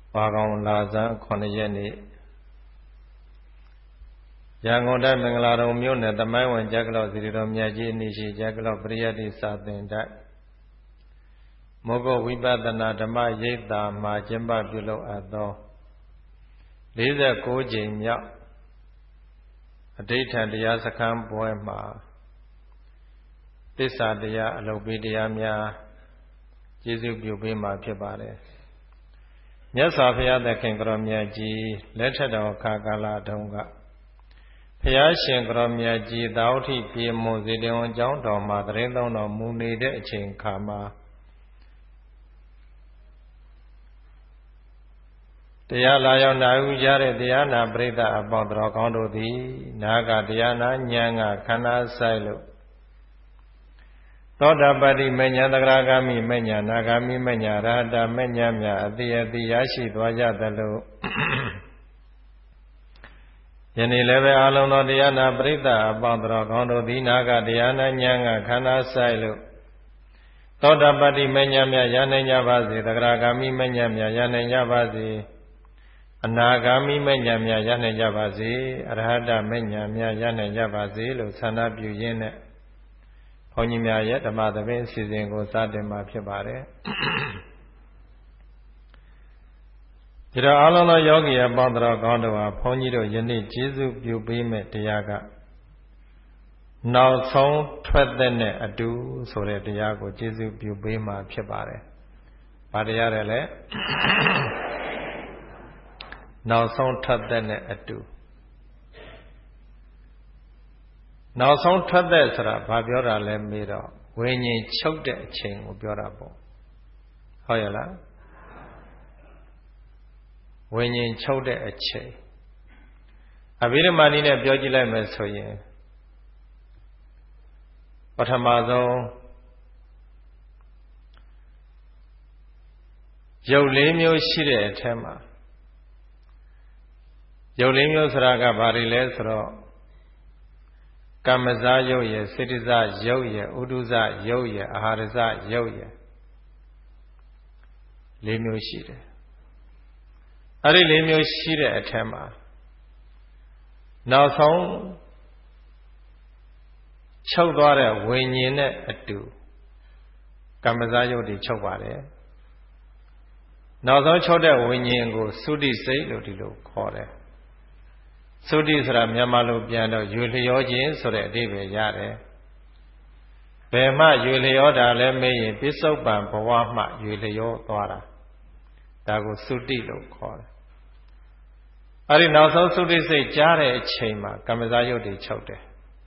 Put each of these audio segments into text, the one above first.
ဘာကောင်လာဇန်9ရက်နေ့ရန်ကုန်တိုင်းမင်္ဂလာတုံမြို့နယ်သမိုင်းဝင်ကျက်ကလော့စီရီတော်မြတ်ကြီးအနိရှိကျက်ကလော့ပရိယတ္တိစာသင်တိုက်မောဂဝိပဿနာဓမ္မရိပ်သာမှာကျင်းပပြုလုပ်အပ်သော49ကြိမ်မြောက်အဋိဌံတရားစခန်းပွဲမှာသစ္စာတရားအလုပ်ပေးတရားများကျေးဇူးပြုပေးမှာဖြစ်ပါတယ်မြတ်စွာဘုရားသခင်ကိုရောမြတ်ကြီးလက်ထက်တော်ခါကာလတုန်းကဘုရားရှင်ကိုရောမြတ်ကြီးသာဝတိပြေမွန်စေတဝန်ကျောင်းတော်မှာတရင်သုံးတော်မူနေတဲ့အချိန်ခါမှာတရားလာရောက်နာယူကြတဲ့တရားနာပရိသတ်အပေါင်းတော်ကောင်းတို့သည်နာကတရားနာဉာဏ်ကခန္ဓာဆိုင်လို့သောတာပတ္တိမဉ္ဇဏ်သဂရဂမိမဉ္ဇဏ်နာဂမိမဉ္ဇဏ်ရဟတမဉ္ဇဏ်များအတိအတိရရှိသွားကြသလိုယနေ့လည်းပဲအလုံးသောတရားနာပရိသတ်အပေါင်းတော်ကောင်းတို့သည်နာကတရားနာဉာဏ်ကခန္ဓာဆိုင်လို့သောတာပတ္တိမဉ္ဇဏ်များရနိုင်ကြပါစေသဂရဂမိမဉ္ဇဏ်များရနိုင်ကြပါစေအနာဂါမိမဉ္ဇဏ်များရနိုင်ကြပါစေအရဟတမဉ္ဇဏ်များရနိုင်ကြပါစေလို့ဆန္ဒပြုရင်းနဲ့ဘုန်းကြီးများရဲ့ဓမ္မသဘင်အစီအစဉ်ကိုစတင်မှာဖြစ်ပါတယ်ဒီတော့အားလုံးသောယောဂီအပေါင်းတော်ကောင်းတို့ဟာဘုန်းကြီးတို့ယနေ့ကျေးဇူးပြုပေးမဲ့တရားကနောက်ဆုံးထွက်သက်နဲ့အတူဆိုတဲ့တရားကိုကျေးဇူးပြုပေးမှာဖြစ်ပါတယ်။ဘာတရားလဲလဲနောက်ဆုံးထွက်သက်နဲ့အတူနောက်ဆုံးထွက်သက်ဆိုတာဘာပြောတာလဲမေးတော့ဝိညာဉ်ချုပ်တဲ့အချိန်ကိုပြောတာပေါ့ဟုတ်ရဲ့လားဝိညာဉ်ချုပ်တဲ့အချိန်အဘိဓမ္မာနည်းနဲ့ပြောကြည့်လိုက်မယ်ဆိုရင်ပထမဆုံးရုပ်လေးမျိုးရှိတဲ့အထက်မှာရုပ်လေးမျိုးဆိုတာကဘာတွေလဲဆိုတော့ကမ္မဇရုပ်ရယ်စေတဇရုပ်ရယ်ဥဒုဇရုပ်ရယ်အာဟာရဇရုပ်ရယ်လေးမျိုးရှိတယ်အဲ့ဒီလေးမျိုးရှိတဲ့အထက်မှာနောက်ဆုံးချုပ်သွားတဲ့ဝိညာဉ်နဲ့အတူကမ္မဇရုပ်တွေချုပ်ပါတယ်နောက်ဆုံးချုပ်တဲ့ဝိညာဉ်ကိုသုတိစိတ်လို့ဒီလိုခေါ်တယ်သုတိဆိုတာမြန်မာလိုပြန်တော့ရွေလျောခြင်းဆိုတဲ့အဓိပ္ပာယ်ရတယ်ဘယ်မှရွေလျောတာလဲမေးရင်ပစ္စုပန်ဘဝမှရွေလျောသွားတာဒါကိုသုတိလို့ခေါ်တယ်အဲ့ဒီနောက်ဆုံးသုတိစိတ်ကြားတဲ့အချိန်မှာကမ္မဇယုတ်တွေချုပ်တယ်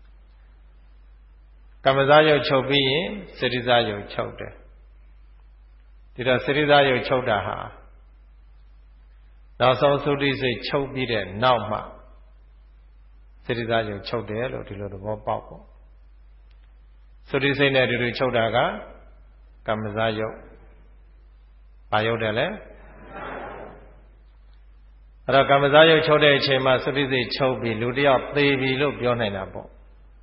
ကမ္မဇယုတ်ချုပ်ပြီးရင်စေတဇယုတ်ချုပ်တယ်ဒီတော့စေတဇယုတ်ချုပ်တာဟာနောက်ဆုံးသုတိစိတ်ချုပ်ပြီးတဲ့နောက်မှစေတဇယုတ်ချုပ်တယ်လို့ဒီလိုသဘောပေါက်ပေါ့သုတိစိတ်နဲ့တူချုပ်တာကကမ္မဇယုတ်ဘာယုတ်တယ်လဲအဲ့တော့ကမ္မဇယုတ်ချုပ်တဲ့အချိန်မှာသုတိစိတ်ချုပ်ပြီးလူတယောက်သေပြီလို့ပြောနိုင်တာပေါ့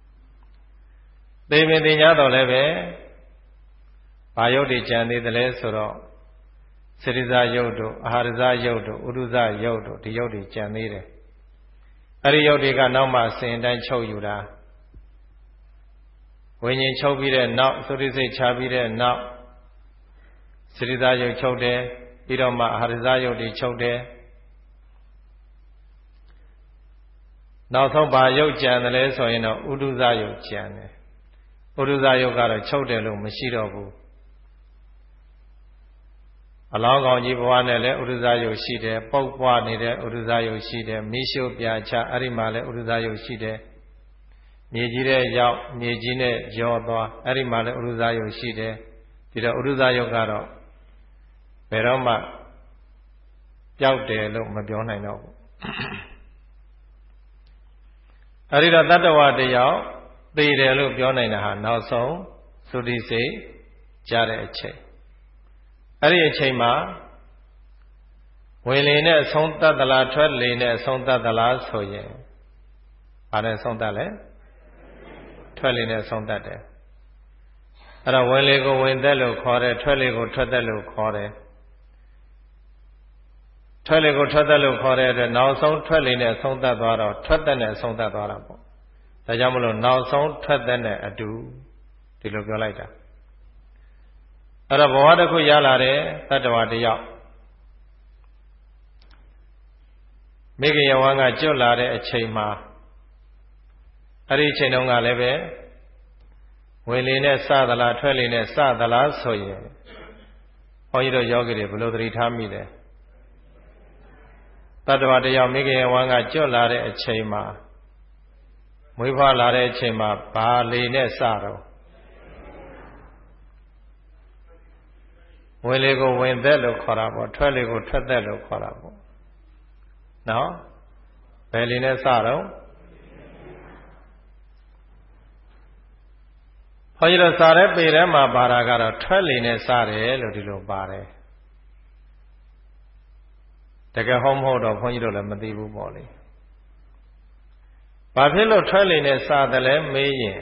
သေပင်သိ냐တော့လည်းပဲဘာယုတ်တွေကြံသေးတယ်လဲဆိုတော့စေတဇယုတ်တို့အာဟာရဇယုတ်တို့ဥဒုဇယုတ်တို့ဒီယုတ်တွေကြံသေးတယ်အဲ့ဒီယုတ်တွေကနောက်မှစင်တိုင်းချုပ်ယူတာဝိညာဉ်ချုပ်ပြီးတဲ့နောက်သုတိစိတ်ခြားပြီးတဲ့နောက်စေတဇယုတ်ချုပ်တယ်ပြီးတော့မှအာဟာရဇယုတ်တွေချုပ်တယ်နောက်ဆုံးဘာယုတ်ကြံတယ်လဲဆိုရင်တော့ဥဒုဇယုတ်ကြံတယ်ဥဒုဇယုတ်ကတော့ချုပ်တယ်လို့မရှိတော့ဘူးအလောင်းကောင်ကြီးဘဝနဲ့လည်းဥဒုဇယုတ်ရှိတယ်ပုတ်ပွားနေတဲ့ဥဒုဇယုတ်ရှိတယ်မိရှုပြာချအဲ့ဒီမှာလည်းဥဒုဇယုတ်ရှိတယ်မြေကြီးတဲ့ရောက်မြေကြီးနဲ့ရောသွားအဲ့ဒီမှာလည်းဥဒုဇယုတ်ရှိတယ်ဒီတော့ဥဒုဇယုတ်ကတော့ဘယ်တော့မှပျောက်တယ်လို့မပြောနိုင်တော့ဘူးအဲ့ဒီတော့တတ္တဝတယောက်သေတယ်လို့ပြောနိုင်တာဟာနောက်ဆုံးသုတိစိတ်ကြားတဲ့အချိန်အဲ့ဒီအချိန်မှာဝင်လေနဲ့အဆုံးသတ်သလားထွက်လေနဲ့အဆုံးသတ်သလားဆိုရင်ဘာနဲ့ဆုံးသတ်လဲထွက်လေနဲ့ဆုံးသတ်တယ်အဲ့တော့ဝင်လေကိုဝင်သက်လို့ခေါ်တယ်ထွက်လေကိုထွက်သက်လို့ခေါ်တယ်ထွက်လေကိုထွက်သက်လို့ခေါ်တဲ့အတွက်နောက်ဆုံးထွက်လေနဲ့ဆုံးသက်သွားတော့ထွက်သက်နဲ့ဆုံးသက်သွားတာပေါ့ဒါကြောင့်မလို့နောက်ဆုံးထွက်သက်နဲ့အတူဒီလိုပြောလိုက်တာအဲ့တော့ဘဝတစ်ခုရလာတဲ့တတ္တဝါတယောက်မိခင်ယဝန်းကကျွတ်လာတဲ့အချိန်မှာအဲ့ဒီအချိန်တုန်းကလည်းပဲဝင်လေနဲ့စသလားထွက်လေနဲ့စသလားဆိုရင်ဘုန်းကြီးတို့ယောဂီတွေဘယ်လိုသတိထားမိလဲတတ္တဝါတယောက်မိခင်ယဝန်းကကျွတ်လာတဲ့အချိန်မှာမွေးဖွားလာတဲ့အချိန်မှာဘာလေနဲ့စတော့ဝင်လေကိုဝင်သက်လို့ခေါ်တာပေါ့ထွက်လေကိုထွက်သက်လို့ခေါ်တာပေါ့နော်ဘယ်လေနဲ့စတော့ဘုန်းကြီးတို့စာရဲပေထဲမှာပါတာကတော့ထွက်လေနဲ့စတယ်လို့ဒီလိုပါတယ်တကယ်ဟုတ်မဟုတ်တော့ဘုန်းကြီးတို့လည်းမသိဘူးပေါ့လေဘာဖြစ်လို့ထွက်လေနဲ့စတယ်လဲမေးရင်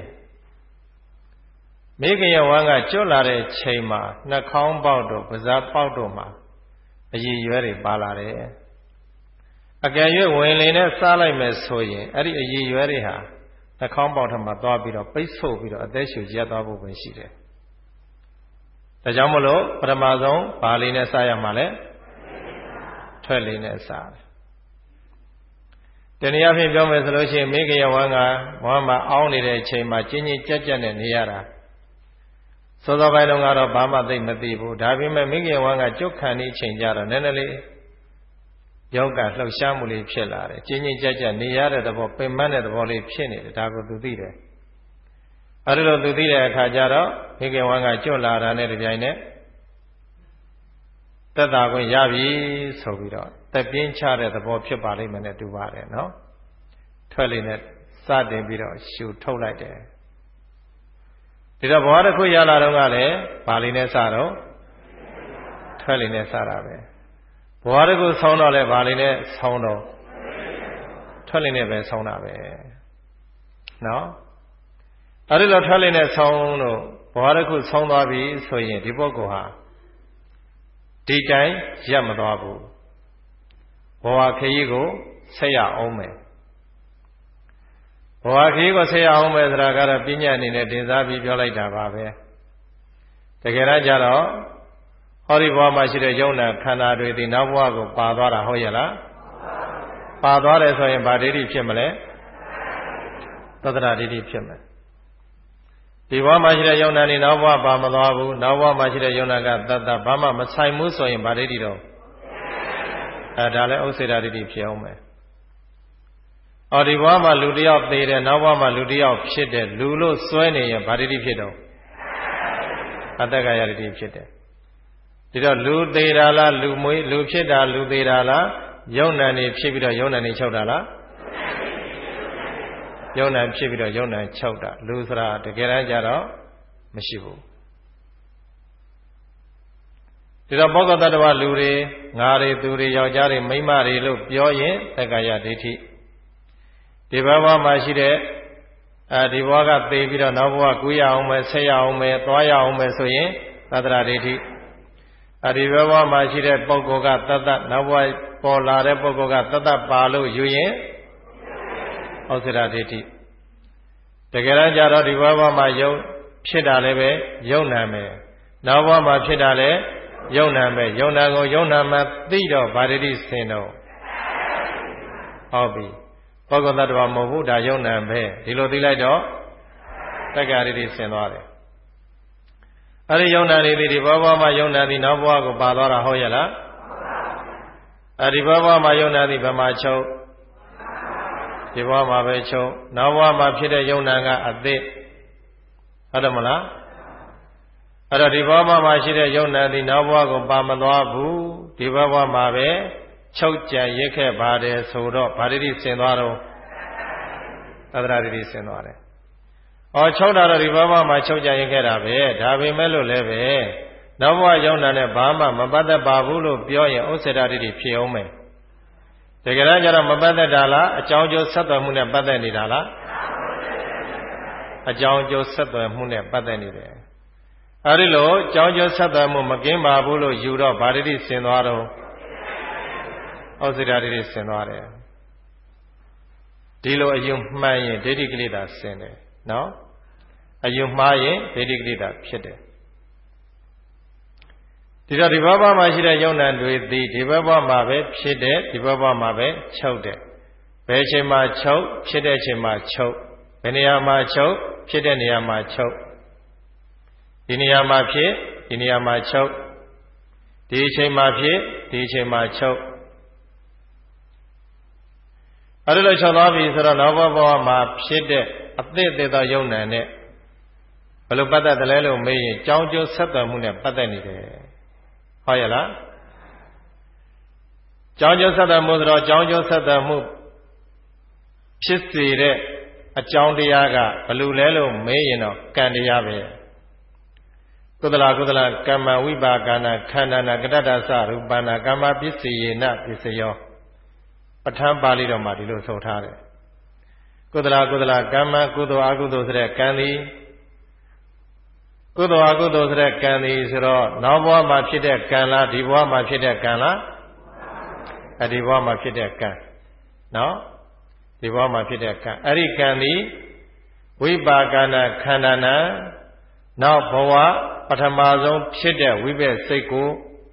မိခင်ယဝန်းကကျွတ်လာတဲ့ချိန်မှာနှာခေါင်းပေါက်တို့ပါးစပ်ပေါက်တို့မှာအရည်ရွယ်တွေပါလာတယ်အကယ်၍ဝင်လေနဲ့စားလိုက်မယ်ဆိုရင်အဲ့ဒီအရည်ရွယ်တွေဟာနှာခေါင်းပေါက်ထမှာသွားပြီးတော့ပိတ်ဆို့ပြီးတော့အသက်ရှူရက်သွားဖို့ပဲရှိတယ်ဒါကြောင့်မလို့ပထမဆုံးဘာလေးနဲ့စားရမှာလဲထွက်လေနဲ့စားတယ်တနည်းအားဖြင့်ပြောမယ်ဆိုလို့ရှိရင်မိခင်ယဝန်းကဘဝမှာအောင်းနေတဲ့အချိန်မှာကျဉ်းကျဉ်းကြက်ကြက်နဲ့နေရတာစောစောပိုင်းတုန်းကတော့ဘာမှသိမသိဘူးဒါပေမဲ့မိခင်ဝမ်းကကြွခံနေချိန်ကြတော့နည်းနည်းလေးယောဂလှုပ်ရှားမှုလေးဖြစ်လာတယ်ကျဉ်းကျဉ်းကြက်ကြက်နေရတဲ့သဘောပင်ပန်းတဲ့သဘောလေးဖြစ်နေတယ်ဒါကိုသူသိတယ်အဲဒီလိုသူသိတဲ့အခါကျတော့မိခင်ဝမ်းကကြွလာတာနဲ့ဒီပြိုင်နဲ့သက်သာခွင့်ရပြီဆိုပြီးတော့သက်ပြင်းချတဲ့သဘောဖြစ်ပါလိမ့်မယ်နဲ့တူပါတယ်နော်ထွက်လေနဲ့စတင်ပြီးတော့ရှူထုတ်လိုက်တယ်ဒီတော့ဘဝတစ်ခုရလာတော့ကလည်းဘာလေးနဲ့စတော့ထွက်လေးနဲ့စတာပဲဘဝတစ်ခုဆုံးတော့လည်းဘာလေးနဲ့ဆုံးတော့ထွက်လေးနဲ့ပဲဆုံးတာပဲနော်အဲဒီလိုထွက်လေးနဲ့ဆုံးတော့ဘဝတစ်ခုဆုံးသွားပြီဆိုရင်ဒီပုဂ္ဂိုလ်ဟာဒီတိုင်းရပ်မသွားဘူးဘဝခရီးကိုဆက်ရအောင်မယ်ဘဝခရီးကိုဆက်ရအောင်မယ်ဆိုတာကတော့ပညာအနေနဲ့တင်စားပြီးပြောလိုက်တာပါပဲတကယ်တော့ကြတော့ဟောဒီဘဝမှာရှိတဲ့ယုံနာခန္ဓာတွေဒီနောက်ဘဝကိုပါသွားတာဟုတ်ရဲ့လားပါသွားတယ်ဆိုရင်ဗာဒိဋ္ဌိဖြစ်မလဲသတ္တရဒိဋ္ဌိဖြစ်မယ်ဒီဘဝမှာရှိတဲ့ယုံနာနေနောက်ဘဝပါမသွားဘူးနောက်ဘဝမှာရှိတဲ့ယုံနာကတတ္တဘာမှမဆိုင်ဘူးဆိုရင်ဗာဒိဋ္ဌိတော့ဒါလည်းဥစ္စေတဒိဋ္ဌိဖြစ်အောင်မယ်အော်ဒီဘဝမှာလူတယောက်သေတယ်နောက်ဘဝမှာလူတယောက်ဖြစ်တယ်လူလို့စွဲနေရင်ဗာဒိဋ္ဌိဖြစ်တော့အတ္တကာယဒိဋ္ဌိဖြစ်တယ်ဒီတော့လူသေးတာလားလူမွေးလူဖြစ်တာလူသေးတာလားယုံနာနေဖြစ်ပြီးတော့ယုံနာနေချုပ်တာလားယုံနာဖြစ်ပြီးတော့ယုံနာချုပ်တာလူဆိုတာတကယ်တမ်းကျတော့မရှိဘူးဒီတော့ဘောဂတ္တဝလူတွေငါတွေသူတွေယောက်ျားတွေမိန်းမတွေလို့ပြောရင်သက္ကာယဒိဋ္ဌိဒီဘဝမှာရှိတဲ့ဒီဘဝကသေပြီးတော့နောက်ဘဝကူးရအောင်မယ်ဆက်ရအောင်မယ်သွားရအောင်မယ်ဆိုရင်သတ္တရဒိဋ္ဌိဒီဘဝမှာရှိတဲ့ပုဂ္ဂိုလ်ကတတ္တနောက်ဘဝပေါ်လာတဲ့ပုဂ္ဂိုလ်ကတတ္တပါလို့ယူရင်ဩစေတဒိဋ္ဌိတကယ်တော့ကြတော့ဒီဘဝမှာယုံဖြစ်တာလည်းပဲယုံနာမယ်နောက်ဘဝမှာဖြစ်တာလည်းယုံနာမယ်ယုံနာကိုယုံနာမှသိတော့ဗာဒိဋ္ဌိဆင်တော့ဟုတ်ပြီပုဂ္ဂိုလ်တ attva မဟုတ်ဘူးဒါယုံနာပဲဒီလိုသိလိုက်တော့တက္ကရာဒိဋ္ဌိဆင်သွားတယ်အဲဒီယုံနာတွေဒီဘဝမှာယုံနာသည်နောက်ဘဝကိုပါသွားတာဟုတ်ရဲ့လားဒီဘဝမှာယုံနာသည်ဗမာချုပ်ဒီဘဝမှာပဲချုပ်နောက်ဘဝမှာဖြစ်တဲ့ယုံနာကအသစ်ဟုတ်တယ်မလားအဲ့တော့ဒီဘဝမှာရှိတဲ့ယုံနာသည်နောက်ဘဝကိုပါမသွားဘူးဒီဘဝမှာပဲချုပ်ကြံရစ်ခဲ့ပါတယ်ဆိုတော့ဗာဒိဋ္ဌိဆင်သွားတော့သတ္တရဒိဋ္ဌိဆင်သွားတယ်ချုပ်တာတော့ဒီဘဝမှာချုပ်ကြံရစ်ခဲ့တာပဲဒါပေမဲ့လို့လည်းပဲနောက်ဘဝယုံနာနဲ့ဘာမှမပတ်သက်ပါဘူးလို့ပြောရင်ဥစ္စေတဒိဋ္ဌိဖြစ်အောင်မယ်တကယ်တော့ကျတော့မပတ်သက်တာလားအကြောင်းကျိုးဆက်သွယ်မှုနဲ့ပတ်သက်နေတာလားအကြောင်းကျိုးဆက်သွယ်မှုနဲ့ပတ်သက်နေတယ်အဲဒီလိုကြောင်းကျိုးဆက်သွယ်မှုမကင်းပါဘူးလို့ယူတော့ဗာဒိဋ္ဌိဆင်သွားတော့ဩဇိတာတွေဆင်သွားတယ်ဒီလိုအယုံမှန်ရင်ဒိဋ္ဌိကိလေသာဆင်တယ်နော်အယုံမှားရင်ဒိဋ္ဌိကိလေသာဖြစ်တယ်ဒီတော့ဒီဘဝမှာရှိတဲ့ယုံနာတွေသည်ဒီဘဝမှာပဲဖြစ်တယ်ဒီဘဝမှာပဲချုပ်တယ်ဘယ်အချိန်မှာချုပ်ဖြစ်တဲ့အချိန်မှာချုပ်ဘယ်နေရာမှာချုပ်ဖြစ်တဲ့နေရာမှာချုပ်ဒီနေရာမှာဖြစ်ဒီနေရာမှာချုပ်ဒီအချိန်မှာဖြစ်ဒီအချိန်မှာချုပ်အဲ့လိုချုပ်သွားပြီဆိုတော့နောက်ဘဝမှာဖြစ်တဲ့အသစ်သေးသောယုံနာနဲ့ဘယ်လိုပတ်သက်တယ်လဲလို့မေးရင်ကြောင်းကျိုးဆက်သွယ်မှုနဲ့ပတ်သက်နေတယ်ဟုတ်ရဲ့လားကြောင်းကျိုးဆက်သွယ်မှုဆိုတော့ကြောင်းကျိုးဆက်သွယ်မှုဖြစ်စေတဲ့အကြောင်းတရားကဘယ်လိုလဲလို့မေးရင်တော့ကံတရားပဲကုသလကမ္မဝိပါကနာခန္ဓာနာကတ္တသရူပနာကမ္မပစ္စယေနပစ္စယောပဋ္ဌာန်းပါဠိတော်မှာဒီလိုဆိုထားတယ်ကုသလကမ္မကုသိုလ်အကုသိုလ်ဆိုတဲ့ကံသည်ကုသိုလ်အကုသိုလ်ဆိုတဲ့ကံသည်ဆိုတော့နောက်ဘဝမှာဖြစ်တဲ့ကံလားဒီဘဝမှာဖြစ်တဲ့ကံလားဒီဘဝမှာဖြစ်တဲ့ကံနော်ဒီဘဝမှာဖြစ်တဲ့ကံအဲ့ဒီကံသည်ဝိပါကနာခန္ဓာနာနောက်ဘဝပထမဆုံးဖြစ်တဲ့ဝိဘက်စိတ်ကို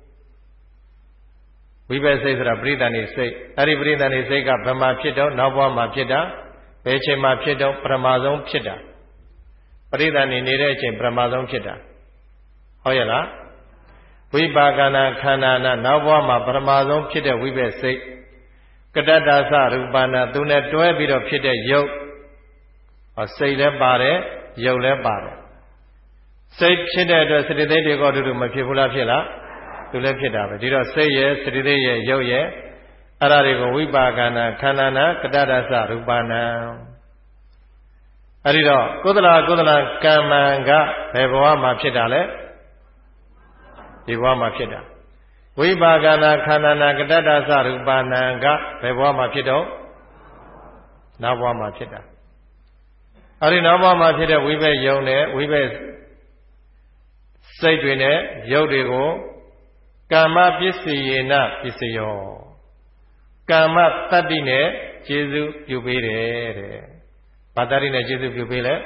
ဝိဘက်စိတ်ဆိုတာပရိသဏိစိတ်အဲ့ဒီပရိသဏိစိတ်ကဘယ်မှာဖြစ်တော့နောက်ဘဝမှာဖြစ်တာဘယ်အချိန်မှာဖြစ်တော့ပထမဆုံးဖြစ်တာပရိသဏိနေတဲ့အချိန်ပထမဆုံးဖြစ်တာဟုတ်ရဲ့လားဝိပါကနာခန္ဓာနာနောက်ဘဝမှာပထမဆုံးဖြစ်တဲ့ဝိဘက်စိတ်ကတ္တသရူပနာသူနဲ့တွဲပြီးတော့ဖြစ်တဲ့ယုတ်စိတ်လည်းပါတယ်ယုတ်လည်းပါတယ်စိတ်ဖြစ်တဲ့အတွက်စတိသိတွေကတူတူမဖြစ်ဘူးလားဖြစ်လားသူလည်းဖြစ်တာပဲဒီတော့စိတ်ရဲ့စတိသိရဲ့ယုတ်ရဲ့အဲ့ဒါတွေကိုဝိပါကနာခန္ဓာနာကတ္တသရူပနာအဲ့ဒီတော့ကုသလကမ္မံကဘယ်ဘဝမှာဖြစ်တာလဲဒီဘဝမှာဖြစ်တာဝိပါကနာခန္ဓာနာကတ္တသရူပနာကဘယ်ဘဝမှာဖြစ်တော့နောက်ဘဝမှာဖြစ်တာအဲ့ဒီနောက်ဘဝမှာဖြစ်တဲ့ဝိဘက်ယုံနဲ့ဝိဘက်စိတ်တွေနဲ့ယုတ်တွေကိုကာမပစ္စယေနပစ္စယောကာမတတ္တိနဲ့ကျေစုပြုပေးတယ်တဲ့ဘာတတ္တိနဲ့ကျေစုပြုပေးလဲ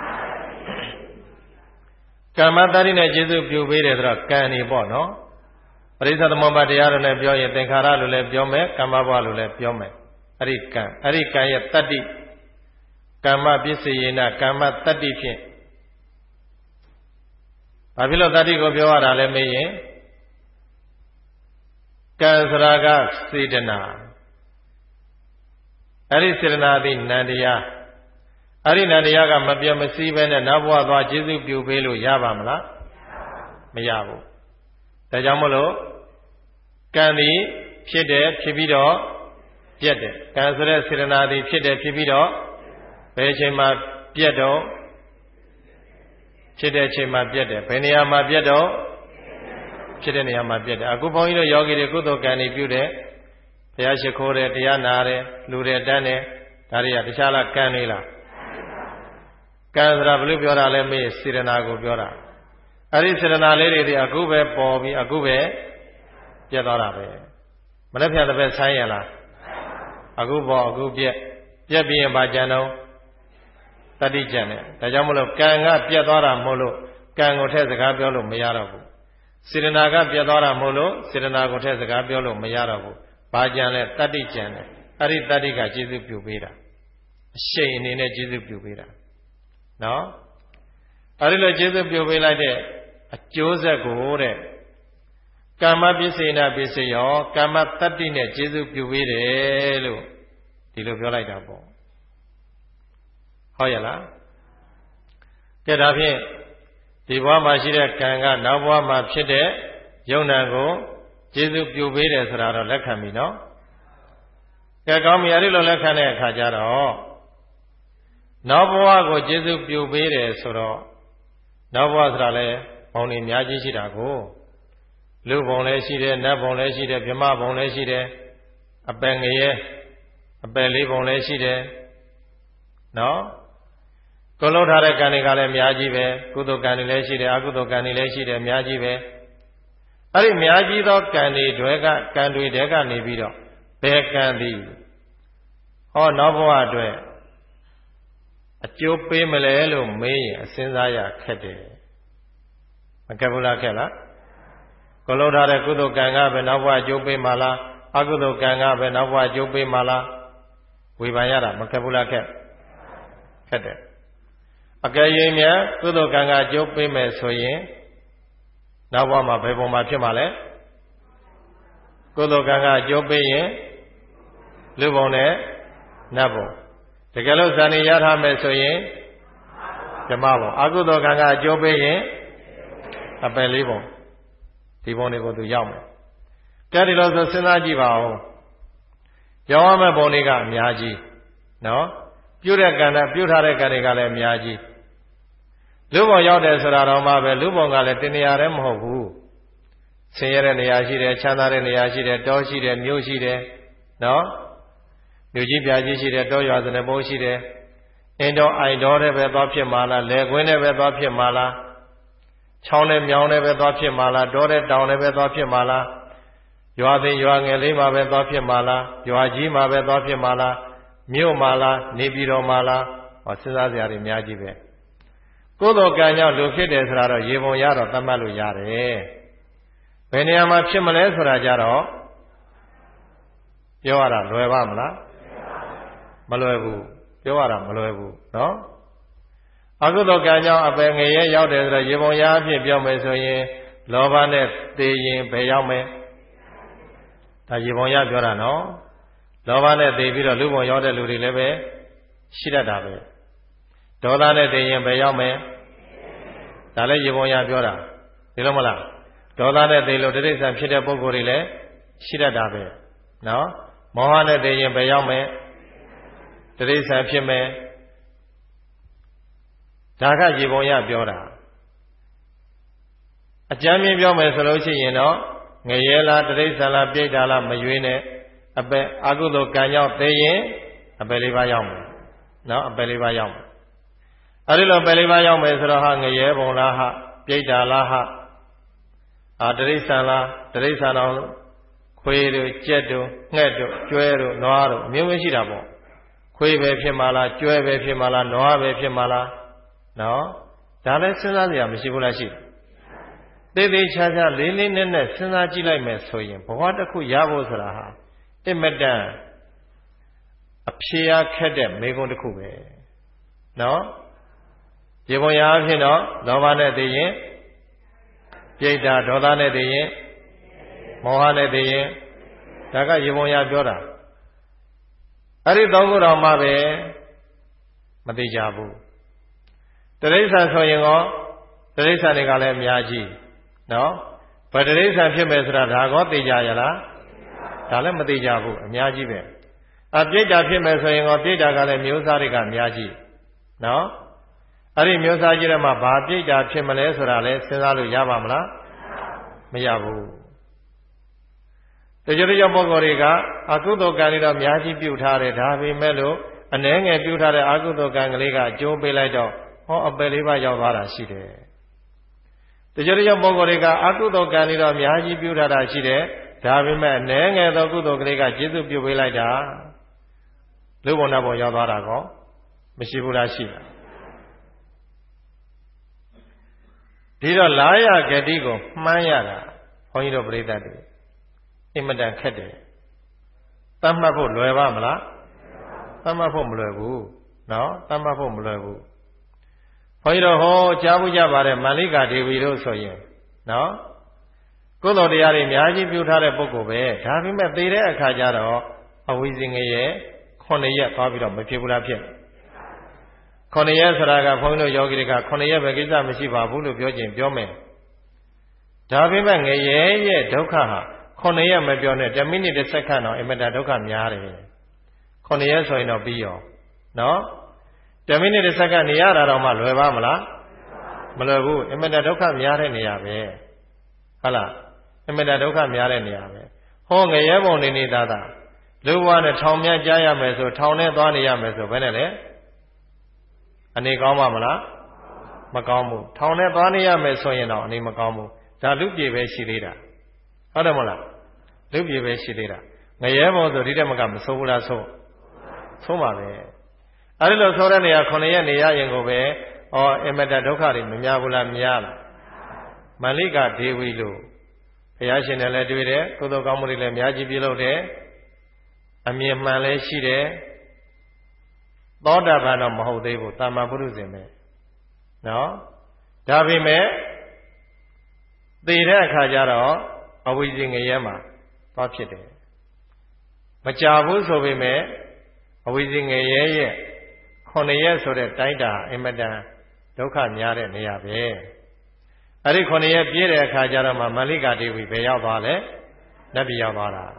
ကာမတတ္တိနဲ့ကျေစုပြုပေးတယ်ဆိုတော့ကံနေပေါ့နော်ပရိစ္ဆေသမုပ္ပါတရားလို့လည်းပြောရင်သင်္ခါရလို့လည်းပြောမယ်ကာမဘဝလို့လည်းပြောမယ်အဲ့ဒီကံရဲ့တတ္တိကာမပစ္စယေနကာမတတ္တိဖြင့်ဘာဖြစ်လို့တတ္တိကိုပြောရတာလဲမေးရင်ကံစရာကစေတနာအဲ့ဒီစေတနာသည်နန္တရားအဲ့ဒီနန္တရားကမပြတ်မစည်းပဲနဲ့နောက်ဘဝသွားကျေစုပြုပေးလို့ရပါမလားမရဘူးဒါကြောင့်မို့လို့ကံသည်ဖြစ်တယ်ဖြစ်ပြီးတော့ပြတ်တယ်ကံဆိုတဲ့စေတနာသည်ဖြစ်တယ်ဖြစ်ပြီးတော့ဘယ်အချိန်မှပြတ်တော့ဖြစ်တဲ့အချိန်မှာပြတ်တယ်ဘယ်နေရာမှာပြတ်တော့ဖြစ်တဲ့နေရာမှာပြတ်တယ်အခုဘုန်းကြီးတို့ယောဂီတွေကုသိုလ်ကံတွေပြုတယ်ဘုရားရှိခိုးတယ်တရားနာတယ်လူတယ်တန်းတယ်ဒါတွေကတခြားလားကံနေလားကံဆိုတာဘယ်လိုပြောတာလဲမေးစေတနာကိုပြောတာအဲ့ဒီစေတနာလေးတွေဒီအခုပဲပေါ်ပြီးအခုပဲပြတ်သွားတာပဲမနေ့ဖြန်တစ်ပတ်ဆိုင်းရလားအခုပေါ်အခုပြတ်ပြီးရင်ဘာကြံတော့တတိကြံတယ်ဒါကြောင့်မလို့ကံကပြတ်သွားတာမဟုတ်လို့ကံကိုထည့်စကားပြောလို့မရတော့ဘူးစေတနာကပြတ်သွားတာမဟုတ်လို့စေတနာကိုထည့်စကားပြောလို့မရတော့ဘူးဘာကြံလဲတတိကြံတယ်အဲ့ဒီတတိကကျေစုပြုပေးတာအရှိန်အနေနဲ့ကျေစုပြုပေးတာနော်အဲ့ဒီလိုကျေစုပြုပေးလိုက်တဲ့အကျိုးဆက်ကိုတဲ့ကာမပစ္စေနပစ္စယောကာမတတ္တိနဲ့ကျေစုပြုပေးတယ်လို့ဒီလိုပြောလိုက်တာပေါ့ဟုတ်ရဲ့လားကဲဒါဖြင့်ဒီဘဝမှာရှိတဲ့ကံကနောက်ဘဝမှာဖြစ်တဲ့ယုံနာကိုကျေစုပြုပေးတယ်ဆိုတာတော့လက်ခံပြီနော်ကဲကောင်းပြီအဲ့ဒီလိုလက်ခံတဲ့အခါကျတော့နောက်ဘဝကိုကျေစုပြုပေးတယ်ဆိုတော့နောက်ဘဝဆိုတာလဲဘုံတွေအများကြီးရှိတာကိုလူဘုံလည်းရှိတယ်နတ်ဘုံလည်းရှိတယ်ဗြဟ္မဘုံလည်းရှိတယ်အပယ်ငရဲအပယ်လေးဘုံလည်းရှိတယ်နော်ကိုလုံးထားတဲ့ကံတွေကလည်းအများကြီးပဲကုသိုလ်ကံတွေလည်းရှိတယ်အကုသိုလ်ကံတွေလည်းရှိတယ်အများကြီးပဲအဲ့ဒီအများကြီးသောကံတွေတွေကံတွေတဲကနေပြီးတော့ဘယ်ကံသည်ဟောနောက်ဘဝအတွက်အကျိုးပေးမလဲလို့မေးရင်အစဉ်းစားရခက်တယ်မကက်ဘူးလားခက်လားကိုလုံးထားတဲ့ကုသိုလ်ကံကပဲနောက်ဘဝအကျိုးပေးမှာလားအကုသိုလ်ကံကပဲနောက်ဘဝအကျိုးပေးမှာလားဝေဖန်ရတာမကက်ဘူးလားခက်တယ်အကယ်၍များကုသိုလ်ကံကအကျိုးပေးမယ်ဆိုရင်နောက်ဘဝမှာဘယ်ပုံမှာဖြစ်မှာလဲကုသိုလ်ကံကအကျိုးပေးရင်လူဘုံနဲ့နတ်ဘုံတကယ်လို့ဇာတိရထားမယ်ဆိုရင်ဓမ္မဘုံအကုသိုလ်ကံကအကျိုးပေးရင်အပယ်လေးဘုံဒီဘုံတွေကိုသူရောက်မယ်ကဲဒီလိုဆိုစဉ်းစားကြည့်ပါဦးရောက်ရမယ့်ဘုံတွေကအများကြီးနော်ပြုတဲ့ကံနဲ့ပြုထားတဲ့ကံတွေကလည်းအများကြီးလူဘုံရောက်တယ်ဆိုတာတော့မှပဲလူဘုံကလည်းတင်နေရတဲ့မဟုတ်ဘူးဆင်းရဲတဲ့နေရာရှိတယ်ချမ်းသာတဲ့နေရာရှိတယ်တောရှိတယ်မြို့ရှိတယ်နော်မြို့ကြီးပြကြီးရှိတယ်တောရွာစနေဘုံရှိတယ်အင်းတော်အိုင်တော်တဲ့ပဲသွားဖြစ်မှာလားလယ်ကွင်းတဲ့ပဲသွားဖြစ်မှာလားချောင်းနဲ့မြောင်းနဲ့ပဲသွားဖြစ်မှာလားတောတဲ့တောင်နဲ့ပဲသွားဖြစ်မှာလားရွာသိရွာငယ်လေးမှာပဲသွားဖြစ်မှာလားရွာကြီးမှာပဲသွားဖြစ်မှာလားမြို့မှာလားနေပြည်တော်မှာလားဟောစဉ်းစားစရာတွေအများကြီးပဲကုသိုလ်ကံကြောင့်လူဖြစ်တယ်ဆိုတာတော့ရေပုံရတော့သတ်မှတ်လို့ရတယ်ဘယ်နေရာမှာဖြစ်မလဲဆိုတာကြတော့ပြောရတာလွယ်ပါမလားမလွယ်ဘူးပြောရတာမလွယ်ဘူးနော်အကုသိုလ်ကံကြောင့်အပယ်ငရဲရောက်တယ်ဆိုတော့ရေပုံရအဖြစ်ပြောမယ်ဆိုရင်လောဘနဲ့သေရင်ဘယ်ရောက်မယ်ဒါရေပုံရပြောတာနော်လောဘနဲ့သေပြီးတော့လူဘုံရောက်တဲ့လူတွေလည်းပဲရှိတတ်တာပဲဒေါသနဲ့သေရင်ဘယ်ရောက်မယ်ဒါလည်းရေပုံရပြောတာဒီလိုမလားဒေါသနဲ့သေလို့တိဋ္ဌိဆံဖြစ်တဲ့ပုဂ္ဂိုလ်တွေလည်းရှိတတ်တာပဲနော်မောဟနဲ့သေရင်ဘယ်ရောက်မယ်တိဋ္ဌိဆံဖြစ်မယ်ဒါကရေပုံရပြောတာအကျမ်းမြင်ပြောမယ်ဆိုလို့ရှိရင်တော့ငရဲလားတိဋ္ဌိဆံလားပြိတ္တာလားမရွေးနဲ့အပယ်အကုသိုလ်ကံကြောင့်သေရင်အပယ်လေးပါးရောက်မယ်နော်အပယ်လေးပါးရောက်မယ်အဲဒီလိုပယ်လေးပါးရောက်မယ်ဆိုတော့ဟာငရဲဘုံလားဟာပြိတ္တာလားဟာတိဋ္ဌိဆံလားတိဋ္ဌိဆံတော်ခွေးတို့ကြက်တို့ငှက်တို့ကျွဲတို့နွားတို့အမျိုးမျိုးရှိတာပေါ့ခွေးပဲဖြစ်မှာလားကျွဲပဲဖြစ်မှာလားနွားပဲဖြစ်မှာလားနော်ဒါလည်းစဉ်းစားစရာမရှိဘူးလားရှိသေးသေးချာချာလေးလေးနက်နက်စဉ်းစားကြည့်လိုက်မယ်ဆိုရင်ဘဝတစ်ခုရဖို့ဆိုတာဟာအင်မတန်အဖြေရခက်တဲ့မေခွန်းတစ်ခုပဲနော်ရေပုံရအဖြစ်တော့လောဘနဲ့သိရင်ပြိတ္တာဒေါသနဲ့သိရင်မောဟနဲ့သိရင်ဒါကရေပုံရပြောတာအဲ့ဒီသုံးခုတော်မှပဲမသိကြဘူးတိဋ္ဌိဆံဆိုရင်ရောတိဋ္ဌိဆံတွေကလည်းအများကြီးနော်ဗတိဋ္ဌိဆံဖြစ်မယ်ဆိုတာဒါကောသိကြရလားဒါလည်းမသိကြဘူးအများကြီးပဲအပြိတ္တာဖြစ်မယ်ဆိုရင်ရောပြိတ္တာကလည်းမျိုးစားတွေကအများကြီးနော်အဲ့ဒီမျိုးစားကြီးတွေမှာဘာပြိတ္တာဖြစ်မလဲဆိုတာလည်းစဉ်းစားလို့ရပါမလားမရဘူးတချို့ပုဂ္ဂိုလ်တွေကအကုသိုလ်ကံတွေတော့အများကြီးပြုထားတယ်ဒါပေမဲ့လို့အနည်းငယ်ပြုထားတဲ့အကုသိုလ်ကံကလေးကအကျိုးပေးလိုက်တော့ဟောအပယ်လေးပါးရောက်သွားတာရှိတယ်တချို့ပုဂ္ဂိုလ်တွေကအကုသိုလ်ကံတွေတော့အများကြီးပြုထားတာရှိတယ်ဒါပေမဲ့အနည်းငယ်သောကုသိုလ်ကလေးကကျေးဇူးပြုပေးလိုက်တာလူဘုံနာဘုံရောက်သွားတာကောမရှိဘူးလားရှိလားဒီတော့လာရဂတိကိုမှန်းရတာဘုန်းကြီးတို့ပြိဿတ်တွေအင်မတန်ခက်တယ်သတ်မှတ်ဖို့လွယ်ပါမလားသတ်မှတ်ဖို့မလွယ်ဘူးနော်သတ်မှတ်ဖို့မလွယ်ဘူးဘုန်းကြီးတို့ဟောကြားဘူးကြပါတယ်မာလိကာဒေဝီတို့ဆိုရင်နော်ကုသိုလ်တရားတွေအများကြီးပြုထားတဲ့ပုဂ္ဂိုလ်ပဲဒါပေမဲ့သိတဲ့အခါကျတော့အဝိဇ္ဇင်ငရဲ့9ရက်သွားပြီးတော့မဖြစ်ဘူးလားဖြစ်9ရက်ဆိုတာကဘုန်းကြီးတို့ယောဂီတွေက9ရက်ပဲကိစ္စမရှိပါဘူးလို့ပြောခြင်းပြောမယ်ဒါပေမဲ့ငရဲရဲ့ဒုက္ခဟာ9ရက်မပြောနဲ့10မိနစ်10စက္ကန့်တော့အင်မတန်ဒုက္ခများတယ်9ရက်ဆိုရင်တော့ပြီးရောနော်10မိနစ်10စက္ကန့်နေရတာတော့မှလွယ်ပါမလားမလွယ်ဘူးအင်မတန်ဒုက္ခများတဲ့နေရာပဲဟုတ်လားအင်မတန်ဒုက္ခများတဲ့နေရာပဲဟောငရဲဘုံနေနေတာသာလူဘဝနဲ့ထောင်မြတ်ကြားရမယ်ဆိုထောင်နဲ့သွားနေရမယ်ဆိုဘယ်နဲ့လဲအနေကောင်းပါမလားမကောင်းဘူးထောင်နဲ့သွားနေရမယ်ဆိုရင်တော့အနေမကောင်းဘူးဒါလူပြေပဲရှိသေးတာဟုတ်တယ်မဟုတ်လားလူပြေပဲရှိသေးတာငရဲဘုံဆိုဒီတက်မကမဆိုးဘူးလားဆိုးပါပဲအဲဒီလိုဆိုတဲ့နေရာ9ရက်နေရရင်ကိုပဲအမတဒုက္ခတွေမများဘူးလားများလားမလိကဒေဝီလို့ဘုရားရှင်နဲ့လည်းတွေ့တယ်ကုသိုလ်ကောင်းမှုတွေလည်းအများကြီးပြုလုပ်တယ်အမြင်မှန်လည်းရှိတယ်သောတာပန်တော့မဟုတ်သေးဘူးသမ္မာပုရုဇဉ်ပဲနော်ဒါပေမဲ့သိတဲ့အခါကျတော့အဝိဇ္ဇငရဲမှာသွားဖြစ်တယ်မကြဘူးဆိုပေမဲ့အဝိဇ္ဇငရဲရဲ့9ရက်ဆိုတဲ့တိုင်းတာအမတန်ဒုက္ခများတဲ့နေရာပဲအဲ့ဒီ9ရက်ပြည့်တဲ့အခါကျတော့မှမလိကဒေဝီဘယ်ရောက်သွားလဲနတ်ပြည်ရောက်သွားတာ